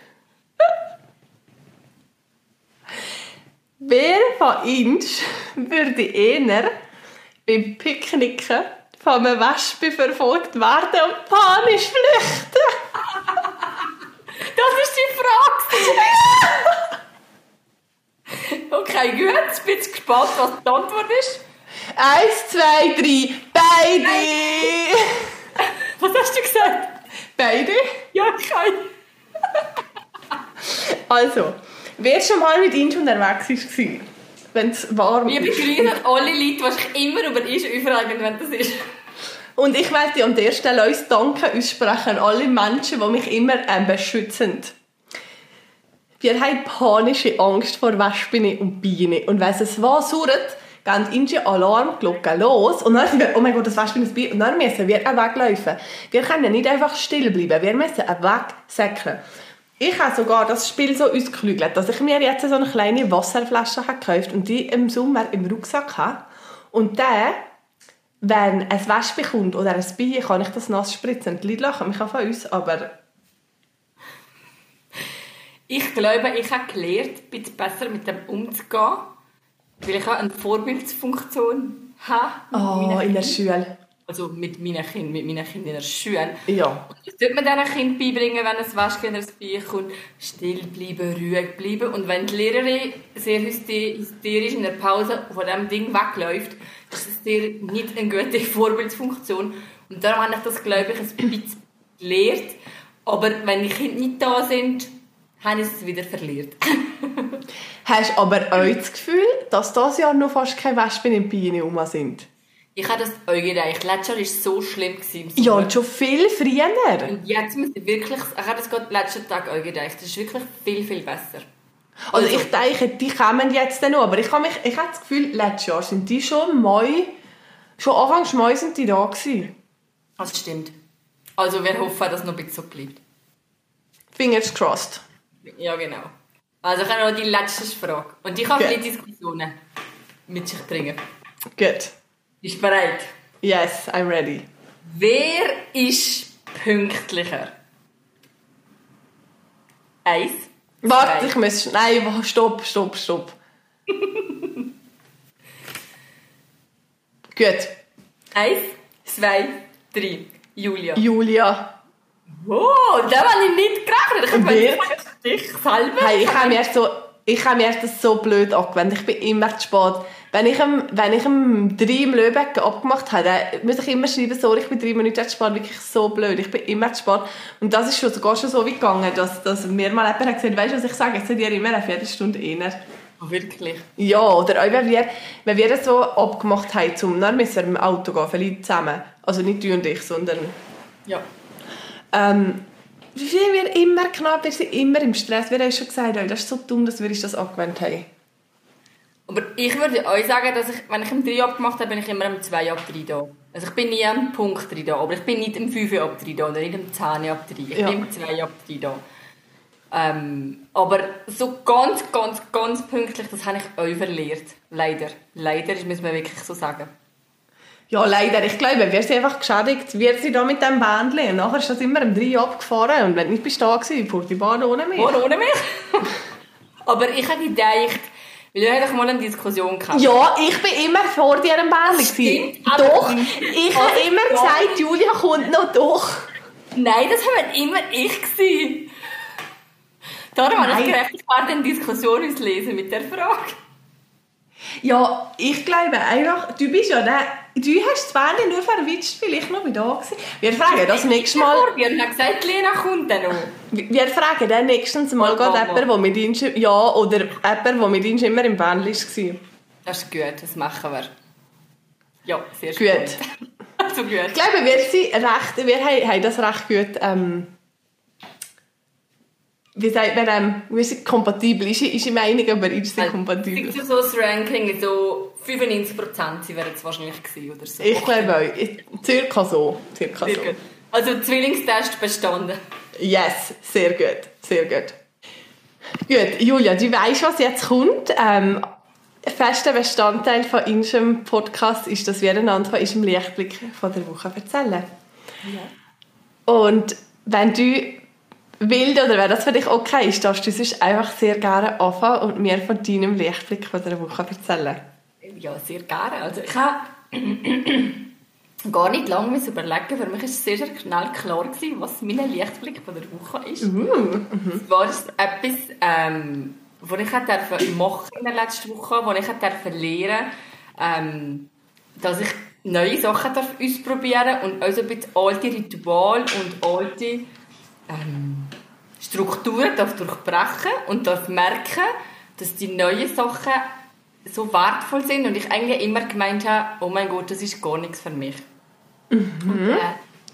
wer von uns würde eher beim Picknicken von einem Wespe verfolgt werden und panisch flüchten? Das ist die Frage. Okay, gut. Jetzt bin ich gespannt, was die Antwort ist. Eins, zwei, drei, beide! Was hast du gesagt? Beide? Ja, ich kann. Also, wer schon mal mit uns unterwegs war, wenn es warm Wir ist. begrüßen alle Leute, die sich immer über uns fragen, wenn das ist. Und ich möchte an der Stelle uns Danke aussprechen an alle Menschen, die mich immer ähm, beschützen. Wir haben panische Angst vor Wespen und Bienen. Und wenn es was surrt, gehen unsere Alarmglocken los. Und dann sind wir, oh mein Gott, das Wespen ist bei. Und dann müssen wir auch weglaufen. Wir können nicht einfach still bleiben. Wir müssen auch wegsäckeln. Ich habe sogar das Spiel so ausgeklügelt, dass ich mir jetzt so eine kleine Wasserflasche gekauft habe und die im Sommer im Rucksack habe. Und dann, wenn ein Wespe kommt oder ein Bienen, kann ich das nass spritzen. Die Leute lachen mich auf uns, aber... Ich glaube, ich habe gelernt, ein bisschen besser mit dem umzugehen, weil ich auch eine Vorbildsfunktion habe. Oh, in der Schule. Also mit meinen Kindern, mit meinen Kindern in der Schule. Ja. Das sollte man diesen Kindern beibringen, wenn ein Wespe oder ein Bienen kommt. Still bleiben, ruhig bleiben. Und wenn die Lehrerin sehr hysterisch in der Pause von diesem Ding wegläuft, ist das sehr nicht eine gute Vorbildsfunktion. Und darum habe ich das, glaube ich, ein bisschen gelernt. Aber wenn die Kinder nicht da sind, habe ich es wieder verliert. Hast du aber auch das Gefühl, dass dieses Jahr noch fast keine Wespen und Bienen rum sind? Ich habe das auch gedacht. Letztes Jahr war es so schlimm. Ja, und schon viel früher. Und jetzt muss ich wirklich... Ich habe das gerade letzten Tag auch gedacht. Das ist wirklich viel, viel besser. Also, also ich denke, die kommen jetzt noch. Aber ich habe, mich, ich habe das Gefühl, letztes Jahr sind die schon Mai... Schon Anfang Mai sind die da gewesen. Das stimmt. Also wir hoffen, dass es noch ein bisschen so bleibt. Fingers crossed. Ja, genau. Also ich habe noch die letzte Frage. Und die kann Gut. viele Diskussionen mit sich bringen. Gut. Bist du bereit? Yes, I'm ready. Wer ist pünktlicher? Eins. Warte, zwei. ich muss... Nein, stopp, stopp, stopp. Gut. Eins, zwei, Drei. Julia. Julia. Wow, da habe ich nicht gerechnet. Ich habe dich selber. Hey, ich habe mir erst so, ich habe mir erst das so blöd angewendet. Ich bin immer zu spät. Wenn ich ihm, wenn ich ihm drei im Löbecken abgemacht habe, dann muss ich immer schreiben, sorry, ich bin drei Minuten zu spät. Wirklich so blöd. Ich bin immer zu spät. Und das ist schon sogar schon so weit gegangen, dass, dass mir mal jemand hat gesagt, weißt du, was ich sage? Ich sage dir immer eine Viertelstunde eher. Oh, wirklich? Ja, oder auch wenn wir, wenn wir das so abgemacht haben, zum, dann müssen wir im Auto gehen, vielleicht zusammen. Also nicht du und ich, sondern... Ja. Ähm, wie wir immer knapp, wir sind immer im Stress. Wir haben schon gesagt, das ist so dumm, dass wir uns das angewendet haben. Aber ich würde euch sagen, dass ich, wenn ich im drei abgemacht habe, bin ich immer am zwei ab drei da. Also ich bin nie am Punkt drei da, aber ich bin nicht am fünf ab drei da oder nicht am zehn ab drei. Ich ja. bin am zwei ab drei da. Ähm, aber so ganz, ganz, ganz pünktlich, das habe ich euch verlehrt. Leider. Leider, das müssen wir wirklich so sagen. Ja, leider. Ich glaube, wir sind einfach geschädigt. Wir sind da mit dem Bändchen. Und nachher ist das immer um drei abgefahren. Und wenn nicht bist du da gewesen, fuhr die Bahn ohne mich. Oh, ohne mich? Aber ich habe gedacht, weil wir hatten mal eine Diskussion gehabt. Ja, ich bin immer vor dir am Bändchen. Doch, ich habe immer gesagt, Julia kommt noch doch. Nein, das war immer ich gewesen. Darum habe ich gedacht, ich werde eine Diskussion auslesen mit der Frage. Ja, ich glaube einfach, du bist ja der, du hast das Bändchen nur verwitscht, vielleicht noch da gewesen. Wir fragen das nächste Mal. Wir haben gesagt, Lena kommt dann noch. Wir fragen dann nächstens mal gerade jemanden, der mit uns, ja, oder jemanden, der mit uns immer im Bändchen war. Das ist gut, das machen wir. Ja, sehr gut. Gut. Also gut. Ich glaube, wir sind recht, wir haben das recht gut, ähm, wie sagt man, ähm, wir sind kompatibel. Ist die Meinung, aber ich sind kompatibel. Es gibt so das Ranking, so fünfundneunzig Prozent wären es wahrscheinlich gewesen oder so. Ich glaube auch. Circa so. Circa so. Also Zwillingstest bestanden. Yes, sehr gut. Sehr gut. Gut, Julia, du weißt, was jetzt kommt. Ähm, ein fester Bestandteil von unserem Podcast ist, dass wir einander von unserem Lichtblick von der Woche erzählen. Ja. Und wenn du willst oder wenn das für dich okay ist, darfst du sonst einfach sehr gerne anfangen und mir von deinem Lichtblick von der Woche erzählen. Ja, sehr gerne. Also ich habe gar nicht lange überlegen. Für mich war es sehr, sehr schnell klar gewesen, was mein Lichtblick von der Woche ist. Uh, uh-huh. Es war etwas, ähm, was ich machen durfte in der letzten Woche, wo ich durfte lernen, ähm, dass ich neue Sachen ausprobieren darf und auch so ein bisschen alte Rituale und alte ähm, Strukturen darf durchbrechen und darf merken, dass die neuen Sachen so wertvoll sind und ich eigentlich immer gemeint habe, oh mein Gott, das ist gar nichts für mich. Mhm. Und, äh,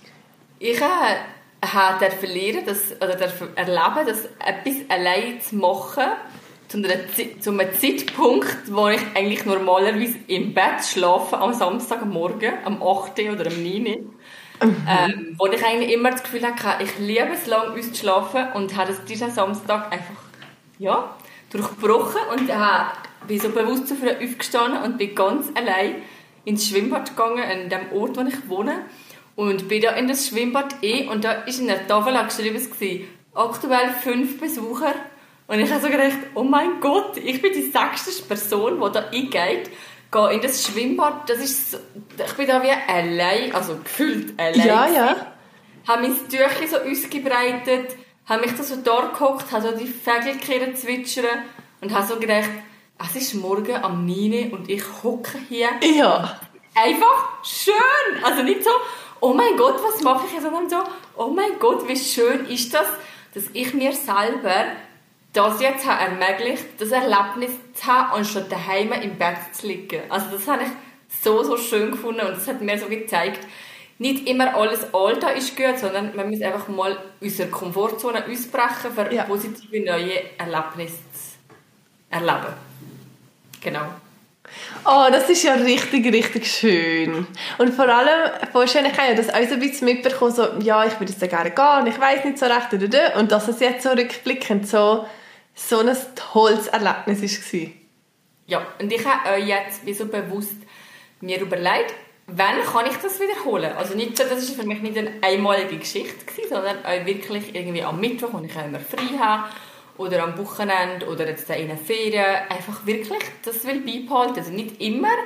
ich äh, habe lernen, dass, oder erleben, dass etwas allein zu machen, zu einem, zu einem Zeitpunkt, wo ich eigentlich normalerweise im Bett schlafe, am Samstagmorgen, am achten oder am neunten Mhm. Ähm, wo ich eigentlich immer das Gefühl hatte, ich liebe es, lang auszuschlafen und habe das diesen Samstag einfach ja, durchgebrochen und habe, bin so bewusst zu früh aufgestanden und bin ganz allein ins Schwimmbad gegangen, an dem Ort, wo ich wohne und bin da in das Schwimmbad ein und da war in der Tafel geschrieben, aktuell fünf Besucher und ich habe so gedacht, oh mein Gott, ich bin die sechste Person, die da eingeht, gehe in das Schwimmbad, das ist so, ich bin da wie allein, also gefühlt allein. Ja, ja. Habe mein Tüchchen so ausgebreitet, habe mich da so da gehockt, habe so die Vögel zwitschern und habe so gedacht, es ist morgen am neun und ich hocke hier. Ja. Einfach schön. Also nicht so, oh mein Gott, was mache ich, sondern so, oh mein Gott, wie schön ist das, dass ich mir selber das jetzt habe ermöglicht, das Erlebnis zu haben, anstatt daheim im Bett zu liegen. Also das habe ich so, so schön gefunden und das hat mir so gezeigt, nicht immer alles Alltag ist gut, sondern man muss einfach mal unsere Komfortzone ausbrechen, für ja. positive neue Erlebnisse zu erleben. Genau. Oh, das ist ja richtig, richtig schön. Und vor allem, vorstellen, ich habe ja das auch so ein bisschen mitbekommen, so, ja, ich würde jetzt gerne gehen, ich weiss nicht so recht, und dass es jetzt so rückblickend so, so ein tolles Erlebnis war. Ja, und ich habe euch jetzt wie so bewusst mir überlegt, wann kann ich das wiederholen? Also nicht so, das war für mich nicht eine einmalige Geschichte gewesen, sondern auch wirklich irgendwie am Mittwoch, wo ich auch immer frei habe, oder am Wochenende oder jetzt in den Ferien, einfach wirklich das will beibehalten. Also nicht immer,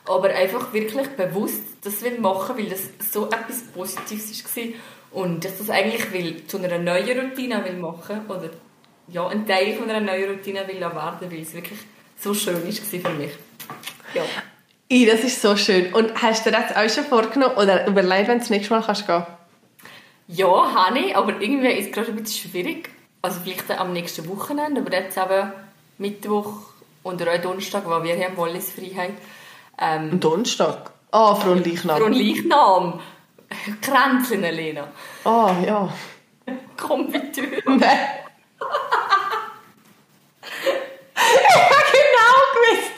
aber einfach wirklich bewusst das will machen, weil das so etwas Positives war und dass das eigentlich will, zu einer neuen Routine will machen oder ja, ein Teil von einer neuen Routine will werden, weil es wirklich so schön war für mich. Ja. I, das ist so schön. Und hast du dir das auch schon vorgenommen oder überlegt, wenn du das nächste Mal kannst gehen? Ja, habe ich, aber irgendwie ist es gerade ein bisschen schwierig. Also vielleicht am nächsten Wochenende, aber jetzt eben Mittwoch und auch Donnerstag, wo wir haben Wallis Freiheit. Ähm, Donnerstag? Ah, Fronleichnam. Fronleichnam. Kränzchen, Lena. Ah, ja. Konfitüre. Nein. Ich habe genau gewusst.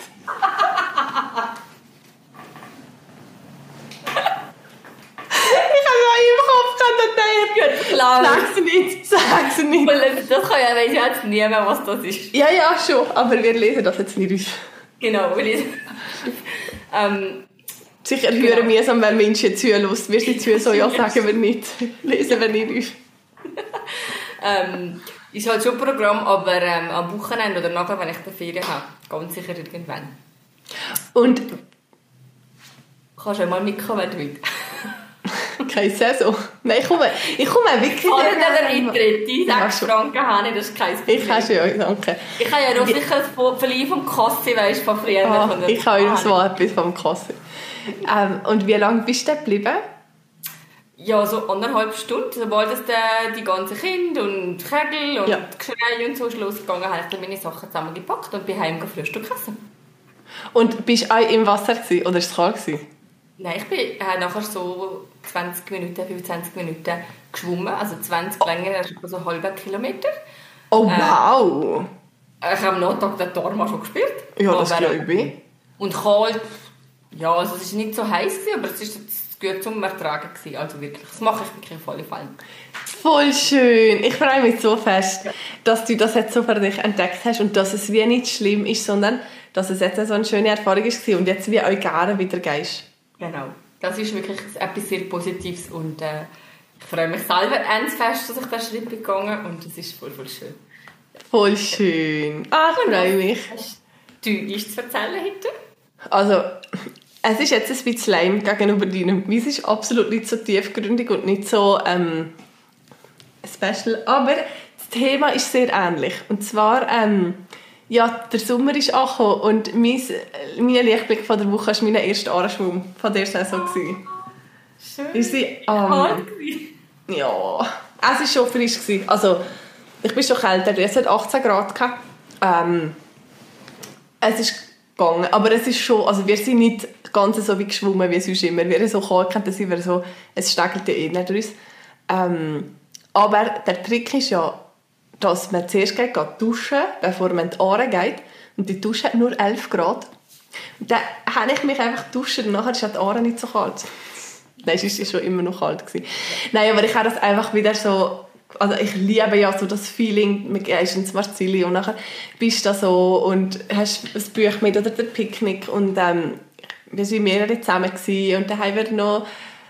Ich habe noch im Kopf gehabt, Klar. Sag's nicht, sag's nicht. Das kann ja, weiss ja jetzt niemand, was das ist. Ja, ja, schon, aber wir lesen das jetzt nicht auf. Genau, weil ich... ähm, Sicher genau. hören wir es, wenn Menschen zuhören. Wir sind zu so, ja, sagen wir nicht. Lesen wir nicht auf. ähm, ist halt schon ein Programm, aber ähm, am Wochenende oder nachher, wenn ich die Ferien habe, ganz sicher irgendwann. Und... Kannst du mal mitkommen, wenn du willst. Keine Saison. Nein, ich komme, ich komme wirklich... Kann ich dir Eintritt? Die Ja, sechs schon. Franken habe ich, das ist kein Problem. Ich habe schon, ja, danke. Ich habe ja noch sicher das Verleih vom Kassi, weißt du, von früher. Ah, von der ich habe Ah, noch mal etwas vom Kasse. Ähm, und wie lange bist du geblieben? Ja, so anderthalb Stunden. Sobald es die, die ganzen Kinder und Kegel und Ja. Geschrei und so ist losgegangen, habe ich dann meine Sachen zusammengepackt und bin heim Frühstück essen. Und bist du auch im Wasser gewesen, oder war es kalt gewesen? Nein, ich bin äh, nachher so zwanzig Minuten, fünfundzwanzig Minuten geschwommen. Also zwanzig länger, das ist so einen halben Kilometer. Oh, Äh, wow! Ich habe am Nachmittag den Torma schon gespielt. Ja, das Aber- glaube ich. Und kalt, ja, also es war nicht so heiß, aber es war gut zum Ertragen. Also wirklich, das mache ich wirklich voll Fall. Voll schön. Ich freue mich so fest, dass du das jetzt so für dich entdeckt hast und dass es wie nicht schlimm ist, sondern dass es jetzt so eine schöne Erfahrung war und jetzt wie euch gerne wieder gehst. Genau. Das ist wirklich etwas sehr Positives und äh, ich freue mich selber ganz fest, dass ich diesen Schritt bin gegangen und das ist voll, voll schön. Voll schön. Ah, ich freue mich. Du ist zu erzählen heute? Also, es ist jetzt ein bisschen lame gegenüber deinem. Meins ist absolut nicht so tiefgründig und nicht so ähm, special. Aber das Thema ist sehr ähnlich. Und zwar, ähm, ja, der Sommer ist angekommen und mein, mein Lichtblick von der Woche war mein erster Ahrenschwung von der Saison. Schön. Wir sind Kalt am... gewesen. Ja, es war schon frisch gewesen. Also, ich bin schon kälter. Es hat achtzehn Grad gehabt. Ähm, es ist gegangen, aber es ist schon, also wir sind nicht ganz so wie geschwommen wie sonst immer. Wir so kalt, dann sind wir so, es stegelte eh nicht uns. Ähm, aber der Trick ist ja, dass man zuerst geht, geht duschen, bevor man in die Aare geht. Und die Dusche hat nur elf Grad. Und dann habe ich mich einfach duschen und nachher ist die Aare nicht so kalt. Nein, es war schon immer noch kalt gewesen. Nein, aber ich habe das einfach wieder so... Also ich liebe ja so das Feeling, man gehst ins Marzili und nachher bist du da so und hast ein Buch mit oder der Picknick und ähm, wir waren mehrere zusammen gewesen, und dann haben wir noch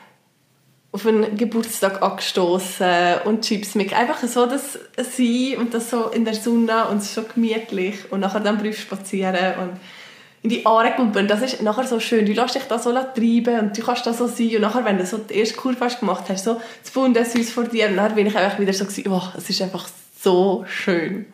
auf einen Geburtstag angestoßen und Chips mit. Einfach so das Sein und das so in der Sonne und es ist so gemütlich und nachher dann Brief spazieren und in die Aare kumpen. Das ist nachher so schön. Du lässt dich da so treiben und du kannst da so sein. Und nachher, wenn du so die erste Kurve hast gemacht hast, so das Bundeshaus vor dir, und dann bin ich einfach wieder so gewesen, oh, es ist einfach so schön.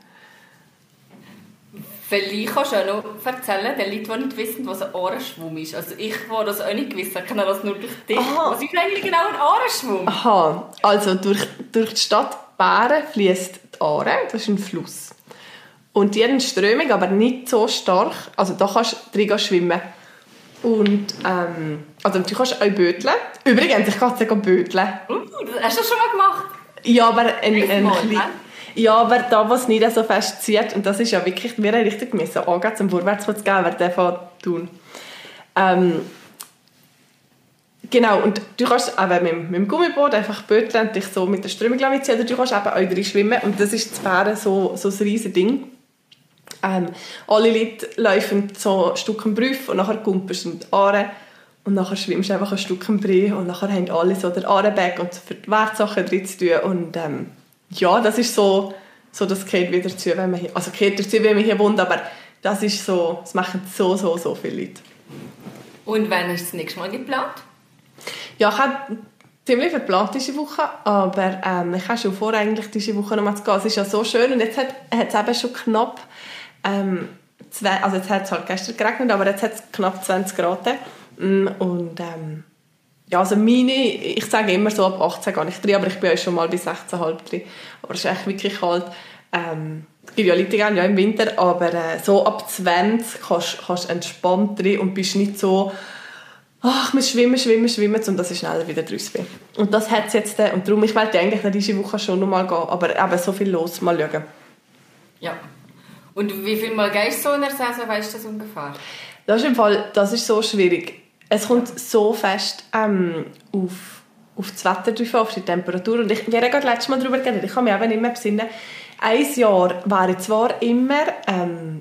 Vielleicht kannst du auch noch erzählen, den Leuten, die nicht wissen, was ein Ahrenschwumm ist. Also ich, die das auch nicht gewusst habe, kenne das nur durch dich. Aha. Was ist eigentlich genau ein Ahrenschwumm? Aha, also durch, durch die Stadt Bären fließt die Aare, das ist ein Fluss. Und die hat eine Strömung, aber nicht so stark. Also da kannst du drin schwimmen. Und ähm, also du kannst auch böteln. Übrigens, ich kann jetzt böteln. Uh, das hast du das schon mal gemacht? Ja, aber ein, ein, ein Mal, klein- ne? ja, aber da, was nicht so fest zieht, und das ist ja wirklich, wir haben richtig müssen angehen, zum vorwärts zu gehen, wer den fährt tun. Ähm, genau, und du kannst eben mit, dem- mit dem Gummiboot einfach böteln und dich so mit der Strömung ziehen, oder du kannst eben auch drin schwimmen, und das ist zu Bären so, so ein riesiges Ding. Ähm, alle Leute laufen so ein Stück im Brief und nachher kumpelst du in die Aare und nachher schwimmst du einfach ein Stück im Brief und nachher haben alle so den Aarebag und für die Wertsachen drin zu tun. Und ähm, ja, das ist so, so das gehört wieder zu, wenn man hier, also gehört dazu, wenn man hier wohnt, aber das ist so, das machen so, so, so viele Leute. Und wann ist das nächste Mal geplant? Ja, ich habe ziemlich verplant diese Woche, aber ähm, ich habe schon vor, eigentlich diese Woche noch mal zu gehen. Es ist ja so schön und jetzt hat, hat es eben schon knapp, ähm, zwei, also jetzt hat es halt gestern geregnet, aber jetzt hat es knapp zwanzig Grad. Und ähm, ja, also meine, ich sage immer so, ab achtzehn gehe ich drin, aber ich bin auch schon mal bis sechzehn, halb drin. Aber es ist echt wirklich kalt. Ähm, es gibt ja Leute gerne ja im Winter, aber äh, so ab zwanzig kannst du entspannt drin und bist nicht so ach, ich muss schwimmen, schwimmen, schwimmen, um dass ich schneller wieder draus bin. Und das hat es jetzt, und darum, ich wollte eigentlich noch diese Woche schon noch mal gehen, aber eben so viel los, mal schauen. Ja. Und wie viel Mal gehst du so in der Saison, weißt du das ungefähr? Das ist im Fall, das ist so schwierig. Es kommt so fest ähm, auf, auf das Wetter drauf, auf die Temperatur. Und ich, wir haben gerade letztes Mal darüber geredet, ich kann mich eben nicht mehr besinnen. Ein Jahr wäre zwar immer ähm,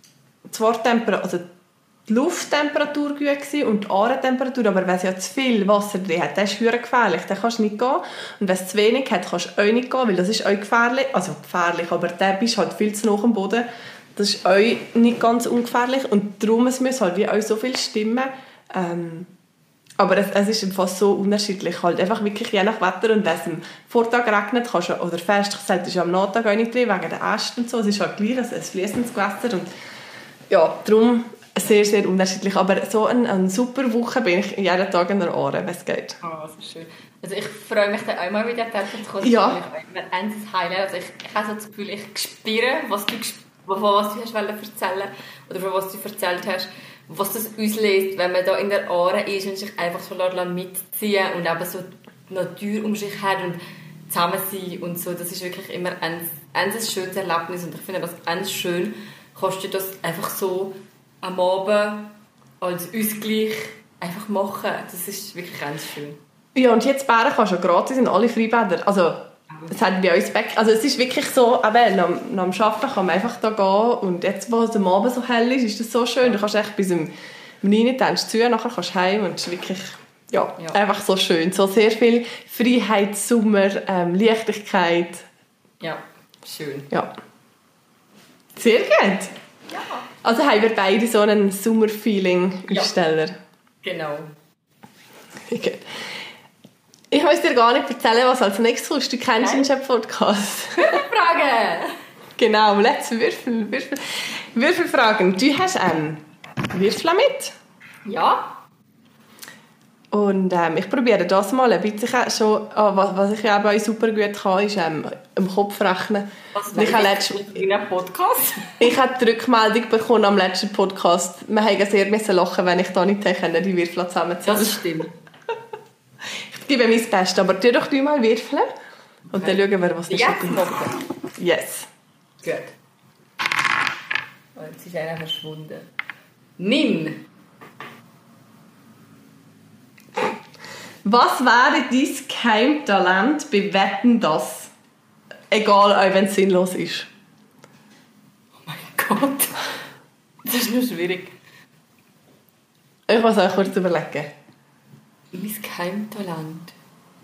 zwar Temper- also die Lufttemperatur gut gewesen und die Aarentemperatur, aber wenn es ja zu viel Wasser drin hat, das ist verdammt gefährlich, dann kannst du nicht gehen. Und wenn es zu wenig hat, kannst du auch nicht gehen, weil das ist auch gefährlich, also gefährlich, aber dann bist du halt viel zu nah am Boden. Das ist auch nicht ganz ungefährlich und darum es muss halt wie auch so viel stimmen. Ähm, aber es, es ist fast so unterschiedlich, halt einfach wirklich je nach Wetter und wenn es am Vortag regnet, kannst du, oder fest, es ist ja am Nachmittag auch nicht drin, wegen der Äste und so, es ist halt gleich, es fließt ins Gewässer und ja, darum sehr, sehr unterschiedlich. Aber so eine, eine super Woche bin ich jeden Tag in der Aare, wenn es geht. Oh, so schön. Also ich freue mich dann auch mal wieder zu kommen. Ja. Ich habe ein Highlight. Also ich, ich habe so das Gefühl, ich spüre, was du, von was du hast erzählen oder von was du erzählt hast, was das auslöst, wenn man da in der Aare ist und sich einfach so mitziehen und eben so die Natur um sich hat und zusammen sein und so. Das ist wirklich immer ein, ein schönes Erlebnis und ich finde das ganz schön, kannst du das einfach so am Abend als Ausgleich einfach machen. Das ist wirklich ganz schön. Ja, und jetzt Bären kannst du gratis in alle Freibäder. Also, das haben wir uns weg. Also, es ist wirklich so, eben, nach, nach dem Arbeiten kann man einfach da gehen und jetzt, wo es am Abend so hell ist, ist das so schön. Du kannst echt bis um neun Uhr zu, nachher kannst du heim und es ist wirklich, ja, ja, einfach so schön. So sehr viel Freiheit, Sommer, ähm, Leichtigkeit. Ja, schön. Ja. Sehr gut. Ja. Also haben wir beide so einen Sommer-Feeling-Aussteller. Ja, genau. Okay. Ich muss dir gar nicht erzählen, was als nächstes kommt. Du kennst unseren Podcast. Würfelfragen! Genau, let's Würfel, Würfel. Würfelfragen. Du hast ähm, Würfel mit? Ja. Und ähm, ich probiere das mal ein bisschen schon, oh, was, was ich eben auch super gut kann, ist ähm, im Kopf rechnen. Was ich habe letzt... in einem Podcast? Ich habe die Rückmeldung bekommen am letzten Podcast. Wir haben sehr müssen lachen, wenn ich da nicht konnte, die Würfel zusammenzählen. Das stimmt. Ich gebe mein Bestes, aber tu doch du mal würfeln und dann schauen wir, was das ist. Jetzt noch. Yes. Gut. Oh, jetzt ist einer verschwunden. Nimm! Was wäre dein Geheimtalent bei Wetten, das? Egal, auch wenn es sinnlos ist. Oh mein Gott. Das ist nur schwierig. Ich muss auch kurz überlegen. Mein Geheimtalent?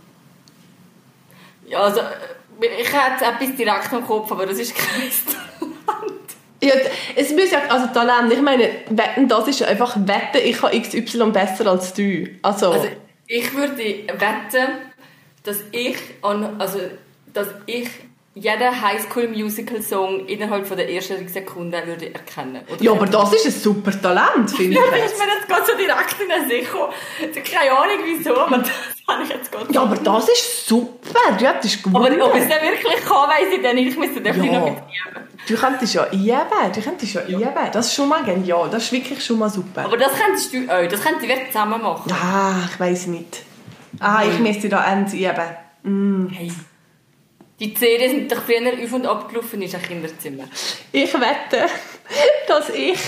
Ja, also, ich hätte etwas direkt im Kopf, aber das ist kein Talent. Ja, es muss ja, also Talent, ich meine, Wetten, das ist einfach Wetten, ich kann X Y besser als du. Also, also ich würde wetten, dass ich, an, also, dass ich jeden Highschool-Musical-Song innerhalb von der ersten Sekunde würde erkennen. Oder ja, aber das ist ein super Talent, finde ja, ich. Ja, ist mir jetzt gerade so direkt in den Sinn gekommen. Keine Ahnung wieso, aber das habe ich jetzt gerade Ja, aber das ist super, du hättest gewonnen. Aber ob ich es dann wirklich kann, weiss ich dann nicht. Ich müsste dann ja. noch mit üben. Du könntest ja üben, du könntest ja üben. Das ist schon mal genial, das ist wirklich schon mal super. Aber das könntest du auch, das könnten wir zusammen machen. Ah, ich weiss nicht. Ah, ich müsste da eins üben. Mm. Hey. Die C D sind doch früher auf und ab gelaufen in ein Kinderzimmer. Ich wette, dass ich...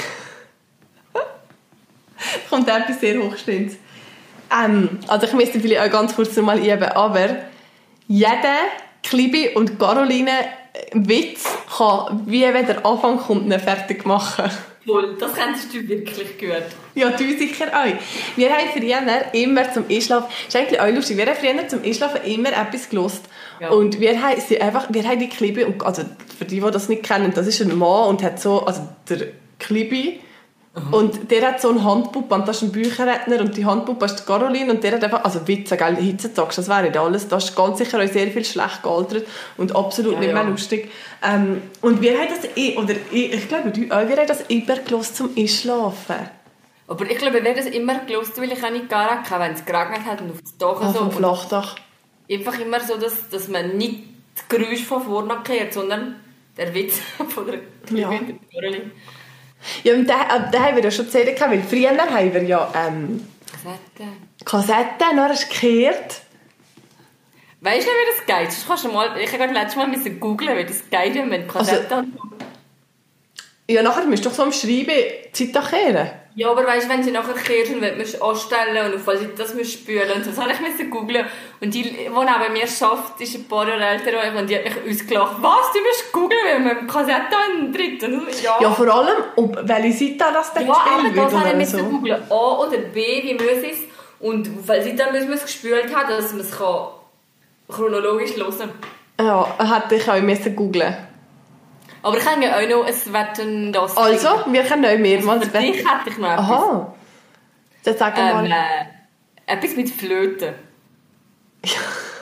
kommt etwas sehr Hochstehendes. Ähm, also ich müsste vielleicht auch ganz kurz noch mal üben, aber jeder Klibi und Caroline Witz kann, wie wenn der Anfang kommt, nicht fertig machen. Voll, das kennst du wirklich gut. Ja, du sicher auch. Wir haben früher immer zum Einschlafen, das ist eigentlich auch lustig, wir haben früher zum Einschlafen immer etwas gehört. Ja. Und wir haben, sie einfach, wir haben die Klibi, also für die, die das nicht kennen, das ist ein Mann und hat so, also der Klibi, Mhm. Und der hat so einen Handpuppe, und das ist ein Bücherredner, und die Handpuppe ist die Caroline, und der hat einfach, also Witze, gell, heutzutage, das wäre nicht alles, das ist ganz sicher auch sehr viel schlecht gealtert und absolut ja, nicht mehr ja. lustig. Ähm, und wir haben das, oder ich, ich glaube, wir haben das immer gehört zum Einschlafen. Aber ich glaube, wir haben das immer gehört, weil ich auch nicht gar nicht wenn es geregnet hat und auf das Dach ah, so. Vom Flachdach. Einfach immer so, dass, dass man nicht das Geräusch von vorne kehrt, sondern der Witz von der Caroline. Ja. Ja, und da, da haben wir ja schon erzählt, weil früher haben wir ja ähm, Kassetten. Kassetten, dann hast du gekehrt. Weißt du, wie das geht? Das kannst du mal, ich habe gerade letztes Mal googeln, wie das geht, wenn man Kassetten also, ja, nachher musst du doch so am Schreiben die Zeit kehren. Ja, aber weißt du, wenn sie nachher kehrst und musst du anstellen und auf was das musst spülen und so, das habe ich googeln. Und die, die neben mir arbeitet, ist ein paar Jahre älter und die hat mich ausgelacht. Was, du musst googeln, wenn man Kassetten drin und ja. Ja, vor allem, ob welche Seite das dann ja, gespielt wird. Ja, aber das habe ich so. googeln. A oder B, wie muss es? Und auf welche Seite müssen wir es gespült haben, dass man es chronologisch hören kann. Ja, hätte ich auch müssen googeln. Aber ich habe ja auch noch ein Wetten, das... Also, wir können auch mehrmals also für dich hätte ich noch etwas. Aha. Dann sag ähm, mal. Äh, etwas mit Flöten. Ja.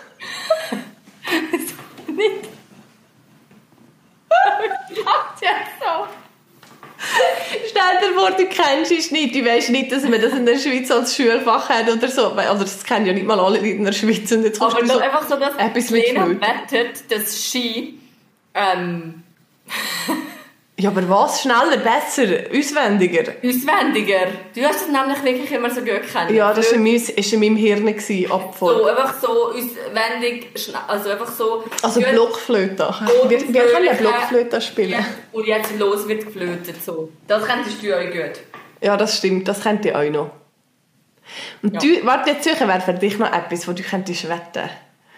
Nicht. Ich hab's jetzt so. Stell dir vor, du kennst es nicht. Du weißt nicht, dass man das in der Schweiz als Schulfach hat oder so. Also das kennen ja nicht mal alle Leute in der Schweiz. Und jetzt aber du so einfach so, dass etwas mit Lena Flöten. wettet, dass Ski... Ähm, ja, aber was? Schneller, besser, auswendiger? Auswendiger. Du hast das nämlich wirklich immer so gut gekannt. Ja, das war in, in meinem Hirn, Abfolge. So, einfach so auswendig, also einfach so... Also Blockflöte. Wir, wir können Blockflöte spielen. Ja. Und jetzt los wird geflötet. So. Das könntest du auch gut. Ja, das stimmt, das könnt ihr auch noch. Und ja. du, warte, jetzt suchen wäre für dich noch etwas, wo du könntest wetten.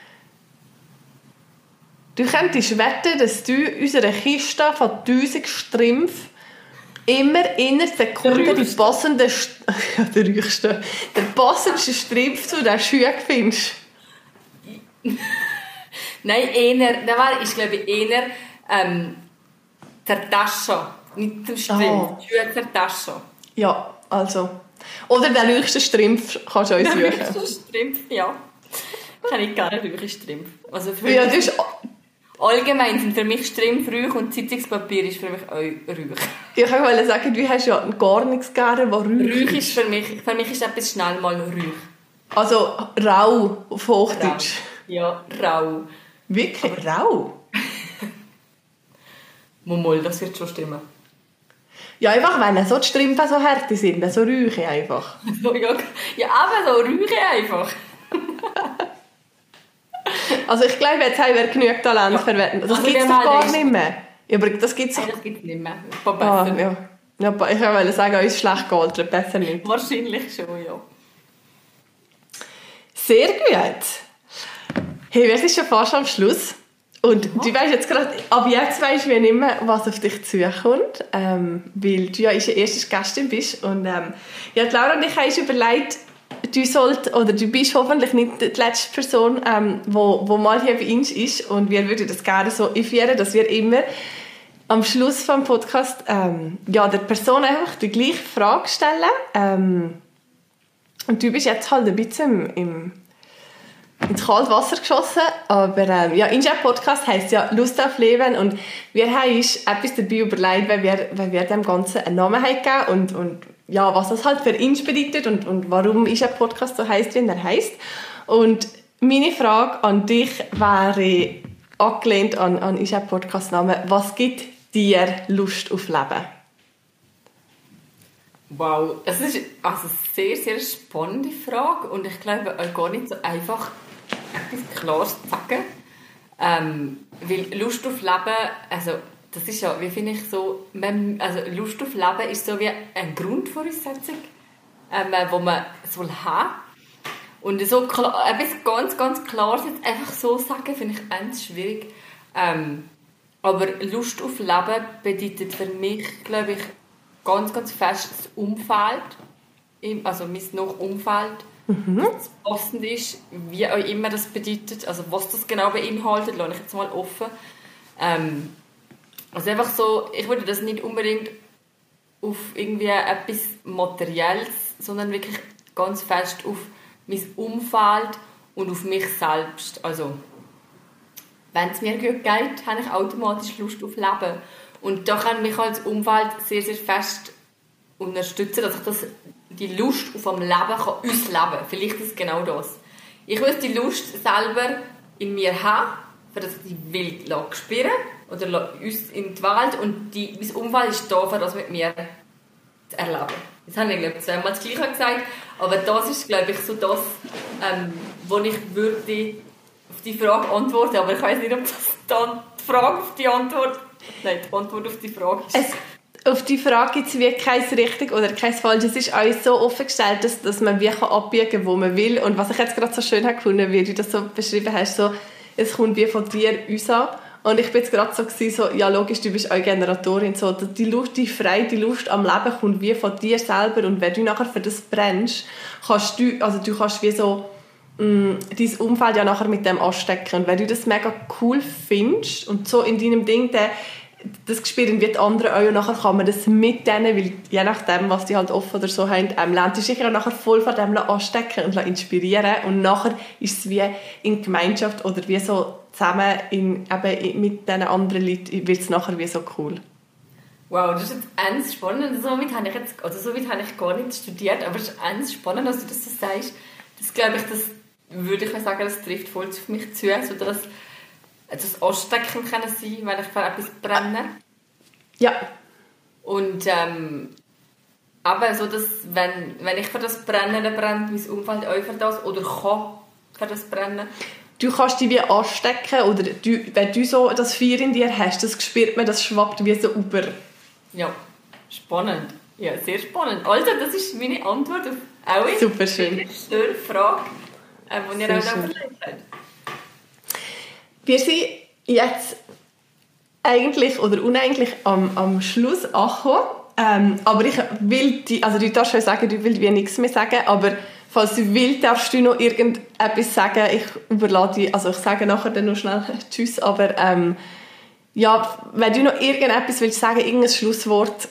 Du könntest wetten, dass du unsere Kiste von tausend Strümpfen immer in einer Sekunde die passende, ja, der Rüchste, den passendsten Strumpf zu den Schuhen findest. Nein, eher, das war, ich glaube, eher ähm, der Tasche, nicht der Strumpf, oh. Die Schuhe der Tasche. Ja, also. Oder den leuchten Strumpf kannst du uns suchen. Der leuchten Strumpf, ja. Ich habe nicht gerne leuchten Strumpf. Also für ja, das ist... Allgemein sind für mich Strümpfe ruhig und Zeitungspapier ist für mich auch ruhig. Ich wollte sagen, du hast ja gar nichts gerne, was ruhig ist. Ruhig ist für mich, für mich ist etwas schnell mal ruhig. Also rau auf Hochdeutsch? Rau. Ja, rau. Wirklich? Aber rau? Mal, das wird schon stimmen. Ja, einfach, wenn so die Strümpfe so hart sind, so ruhig einfach. So, ja, ja, aber so ruhig einfach. Also ich glaube, jetzt haben wir genug Talent ja. verwendet. Das also gibt es doch gar nicht mehr. Ja, aber das gibt es Nein, das gibt's nicht mehr. Ah, ja. Ja, ich wollte sagen, uns ist schlecht gealtert, besser nicht. Wahrscheinlich schon, ja. Sehr gut. Hey, wir sind schon fast am Schluss. Und ja. du weißt jetzt gerade, ab jetzt weisst du nicht mehr, was auf dich zukommt, ähm, weil du ja unsere erste Gästin bist. Und ähm, ja, Laura und ich haben uns überlegt, du sollt, oder du bist hoffentlich nicht die letzte Person, ähm, wo, wo mal hier bei uns ist, und wir würden das gerne so einführen, dass wir immer am Schluss vom Podcast ähm, ja, der Person einfach die gleiche Frage stellen. Ähm, und du bist jetzt halt ein bisschen im, im, ins kalte Wasser geschossen, aber ähm, ja, unser Podcast heisst ja «Lust auf Leben», und wir haben uns etwas dabei überlegt, weil wir, weil wir dem Ganzen einen Namen haben gegeben und, und ja, was das halt für uns bedeutet und, und warum unser Podcast so heisst, wie er heisst. Und meine Frage an dich wäre, angelehnt an, an unseren Podcast-Namen, was gibt dir Lust auf Leben? Wow, das ist also eine sehr, sehr spannende Frage und ich glaube auch gar nicht so einfach etwas Klares zu sagen. Ähm, weil Lust auf Leben, also das ist ja, wie finde ich so, also Lust auf Leben ist so wie eine Grundvoraussetzung, ähm, wo man soll haben. Und so klar, etwas ganz, ganz Klares jetzt einfach so sagen, finde ich ganz schwierig. Ähm, aber Lust auf Leben bedeutet für mich, glaube ich, ganz, ganz fest das Umfeld, also mein noch Umfeld, mhm. das passend ist, wie auch immer das bedeutet, also was das genau beinhaltet, lasse ich jetzt mal offen. Ähm, also einfach so, ich würde das nicht unbedingt auf irgendwie etwas Materielles, sondern wirklich ganz fest auf mein Umfeld und auf mich selbst. Also, wenn es mir gut geht, habe ich automatisch Lust auf Leben. Und da kann mich als Umfeld sehr, sehr fest unterstützen, dass ich das, die Lust auf dem Leben kann ausleben. Vielleicht ist es genau das. Ich muss die Lust selber in mir haben, für das ich die Welt spüren oder uns in die Welt, und die, mein Umfeld ist da, für das mit mir zu erleben. Das habe ich, glaube ich, zweimal das Gleiche gesagt, aber das ist, glaube ich, so das, ähm, wo ich würde auf die Frage antworten, aber ich weiß nicht, ob das dann die Frage auf die Antwort, nein, die Antwort auf die Frage ist. Es, auf die Frage gibt es wie kein richtig oder kein falsch. Es ist alles so offen gestellt, dass, dass man wie abbiegen kann, wo man will. Und was ich jetzt gerade so schön habe gefunden, wie du das so beschrieben hast, so, es kommt wie von dir uns an. Und ich bin jetzt gerade so gewesen, so, ja logisch, du bist auch Generatorin, so, die Lust, die Freude, die Lust am Leben kommt wie von dir selber, und wenn du nachher für das brennst, kannst du, also du kannst wie so mh, dein Umfeld ja nachher mit dem anstecken, und wenn du das mega cool findest und so in deinem Ding, dann, das spüren wie die anderen auch, und nachher kann man das mit denen, weil je nachdem, was die halt offen oder so haben, ähm, lernt du sicher auch nachher voll von dem anstecken und inspirieren, und nachher ist es wie in Gemeinschaft oder wie so zusammen in, eben mit diesen anderen Leuten wird es nachher wie so cool. Wow, das ist jetzt ganz spannend. Somit habe ich jetzt, also somit habe ich gar nicht studiert, aber es ist ganz spannend, dass du das so sagst. Das glaube ich, das würde ich sagen, das trifft voll auf mich zu, so dass das Anstecken kann sein, wenn ich für etwas brenne. Ja. Und ähm, aber so, dass wenn, wenn ich für das brenne, dann brennt mein Umfeld auch für das, oder kann für das brennen. Du kannst dich wie anstecken, oder du, wenn du so das Feuer in dir hast, das spürt man, das schwappt wie so über. Ja, spannend. Ja, sehr spannend. Also, das ist meine Antwort auf auch eine super schön. schöne Frage, die ihr auch noch überlegt habt. Wir sind jetzt eigentlich oder uneigentlich am, am Schluss angekommen. Ähm, aber ich will, die, also du darfst schon sagen, du willst wie nichts mehr sagen, aber falls du willst, darfst du noch irgendetwas sagen. Ich überlasse dich, also ich sage nachher dann noch schnell Tschüss, aber ähm, ja, wenn du noch irgendetwas willst sagen, irgendein Schlusswort.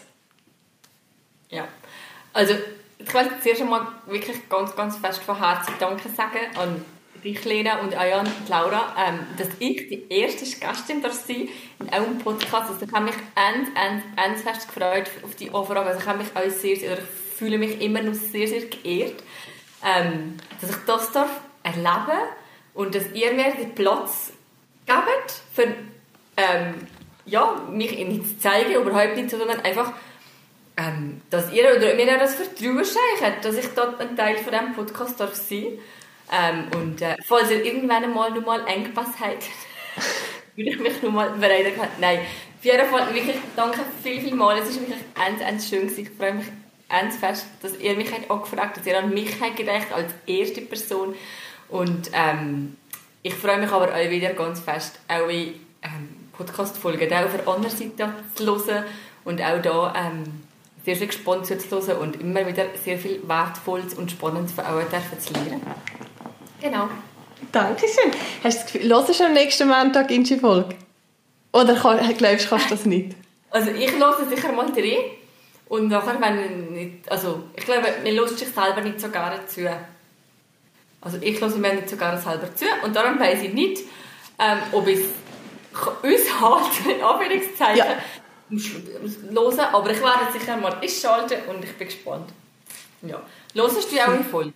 Ja, also ich will zuerst einmal wirklich ganz, ganz fest von Herzen Danke sagen an dich, Lena, und Ayan und Laura, ähm, dass ich die erste Gästin darf sein in eurem Podcast. Also ich habe mich ganz, ganz, ganz fest gefreut auf die Anfrage. Also ich habe mich auch sehr, sehr, oder ich fühle mich immer noch sehr, sehr geehrt, ähm, dass ich das darf erleben und dass ihr mir den Platz gebt, für ähm, ja, mich nicht zu zeigen, überhaupt nicht, sondern einfach, ähm, dass ihr oder mir das Vertrauen schenkt, dass ich dort ein Teil von diesem Podcast darf sein. Ähm, und äh, falls ihr irgendwann einmal noch mal Engpass habt, würde ich mich noch mal bereit erklären. Nein, auf jeden Fall wirklich danke viel, viel mal. Es ist wirklich ganz, ganz schön gewesen. Ich freue mich ganz fest, dass ihr mich auch gefragt habt, dass ihr an mich habt gedacht als erste Person. Und ähm, ich freue mich aber auch wieder ganz fest, eure ähm, Podcast-Folgen auch auf der anderen Seite zu hören und auch da ähm, sehr, sehr gespannt zu hören und immer wieder sehr viel Wertvolles und Spannendes von euch zu lernen. Genau. Dankeschön. Hast du das Gefühl, hörst du schon am nächsten Montag in die Folge? Oder kann, glaubst du, kannst du das nicht? Also ich höre sicher mal rein. Und nachher, wenn nicht, also ich glaube, man hört sich selber nicht so gerne zu. Also ich höre mir nicht so gerne selber zu. Und darum weiss ich nicht, ähm, ob ich es halte, in Anführungszeichen, ja. hören. Aber ich werde sicher mal einschalten und ich bin gespannt. Ja. Hörst du auch die Folgen?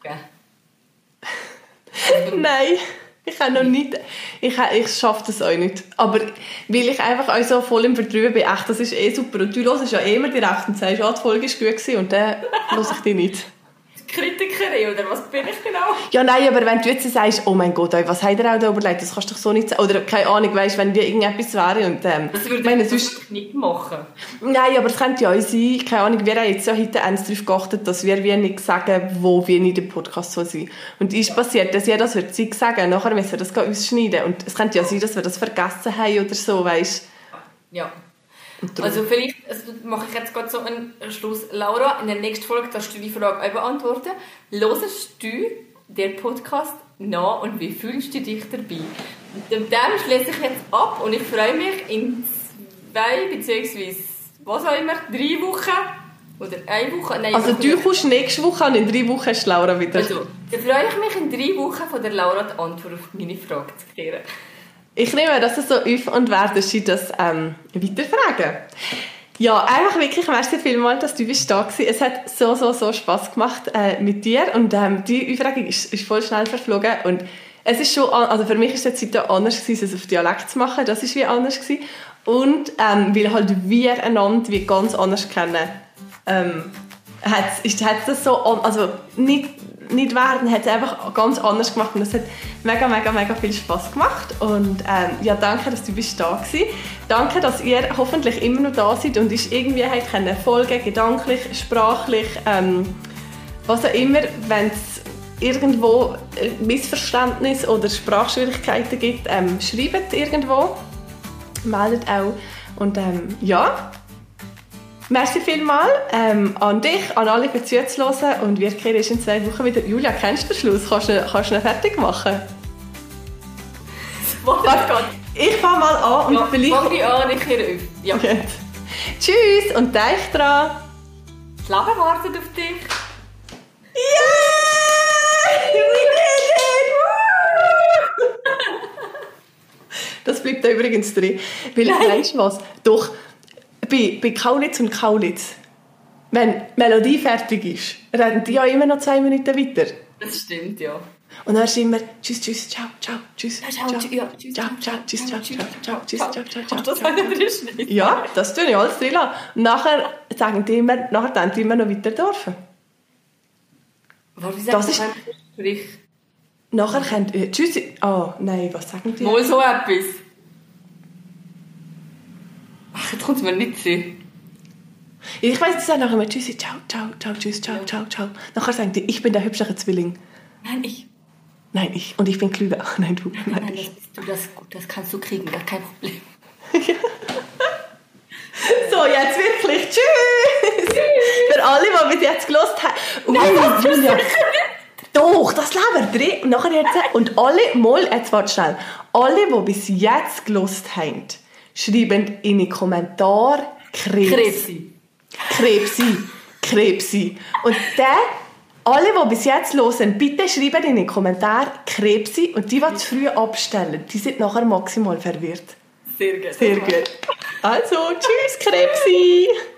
Nein, ich habe noch nicht, ich, ich schaffe das auch nicht. Aber weil ich einfach auch so voll im Vertrauen bin, echt, das ist eh super. Und du hörst ja eh immer direkt und sagst, ja, die Folge war gut gewesen, und dann höre ich dich nicht. Kritikerin, oder was bin ich genau? Ja, nein, aber wenn du jetzt sagst, oh mein Gott, was habt ihr auch da überlegt, das kannst du doch so nicht sagen. Oder keine Ahnung, weißt, wenn dir irgendetwas wäre und... Ähm, das würde ich meine, sonst nicht machen. Nein, aber es könnte ja auch sein, keine Ahnung, wir haben jetzt ja heute eins darauf geachtet, dass wir wie nicht sagen, wo wir in dem Podcast so sind. Und es ist ja passiert, dass jeder das wird Zeug sagen, nachher müssen wir das ausschneiden. Und es könnte ja sein, dass wir das vergessen haben oder so, weißt. Ja. Also vielleicht also mache ich jetzt gerade so einen Schluss. Laura, in der nächsten Folge darfst du die Frage auch beantworten. Hörst du den Podcast nach und wie fühlst du dich dabei? Und dem schließe ich jetzt ab und ich freue mich in zwei bzw. was auch immer, drei Wochen Oder eine Woche? Nein, also du kommst nächste Woche und in drei Wochen ist Laura wieder. Also, dann freue ich mich in drei Wochen von der Laura die Antwort auf meine Frage zu klären. Ich nehme, dass es so auf und werde sie das ähm, weiterfragen. Ja, einfach wirklich, merci vielmals, dass du bist da warst. Es hat so, so, so Spass gemacht äh, mit dir und ähm, die Aufregung ist, ist voll schnell verflogen und es ist schon, also für mich ist es jetzt anders gewesen, es auf Dialekt zu machen, das ist wie anders gewesen. Und ähm, weil halt wir einander wie ganz anders kennen, ähm, hat es das so, also nicht, nicht werden, hat es einfach ganz anders gemacht und es hat mega, mega, mega viel Spass gemacht und ähm, ja, danke, dass du bist da warst. Danke, dass ihr hoffentlich immer noch da seid und ich irgendwie halt können folgen, gedanklich, sprachlich, ähm, was auch immer, wenn es irgendwo Missverständnis oder Sprachschwierigkeiten gibt, ähm, schreibt irgendwo, meldet auch und ähm, ja, merci vielmals ähm, an dich, an alle für zuzuhören und wir kehren in zwei Wochen wieder. Julia, kennst du den Schluss? Kannst du, kannst du ihn fertig machen? Warte, ich fange mal an und ja, vielleicht... fang ich an, ich kehre auf. Ja. Okay. Tschüss und denk dran. Das Leben wartet auf dich. Yeah! We did it! Das bleibt da übrigens drin. Weil, weißt du was? Doch, bei, bei Kaulitz und Kaulitz, wenn die Melodie fertig ist, reden die ja immer noch zwei Minuten weiter. Das stimmt, ja. Und dann ist immer tschüss, tschüss, ciao, ciao, tschüss, ciao, ciao, ja, tschüss, ciao, ciao, tschüss, ciao, ciao, ciao, tschüss, ciao, ciao, ciao. Das haben wir nicht. Ja, das tue ich alles drin lassen. Und nachher sagen die immer, nachher dann die immer noch weiter dürfen. Was das ist... Sprich. Nachher könnt ihr... Tschüss... Oh, nein, was sagen die? Mal so etwas. Ach, jetzt kommt es mir nicht zu. Ich weiss, die sagen nachher immer Tschüssi, ciao, ciao, ciao, tschüss, ciao, ja. ciao, ciao. Nachher sagen die, ich bin der hübschere Zwilling. Nein, ich. Nein, ich. Und ich bin klüger. Ach, nein, du. Nein, nein, nein, das bist du. Das, das kannst du kriegen, gar kein Problem. So, jetzt wirklich. Tschüss! Tschüss. Für alle, die bis jetzt gehört haben. Und nein, das ist ja. Doch, das leben wir drin. Und nachher jetzt. Und alle, mal, jetzt warte schnell. Alle, die bis jetzt gehört haben, schreiben in die Kommentare Krebs. Krebsi. Krebsi. Krebsi. Und dann, alle, die bis jetzt hören, bitte schreiben in die Kommentare Krebsi. Und die, die zu früh abstellen, die sind nachher maximal verwirrt. Sehr gut. Sehr gut. Also, tschüss, Krebsi.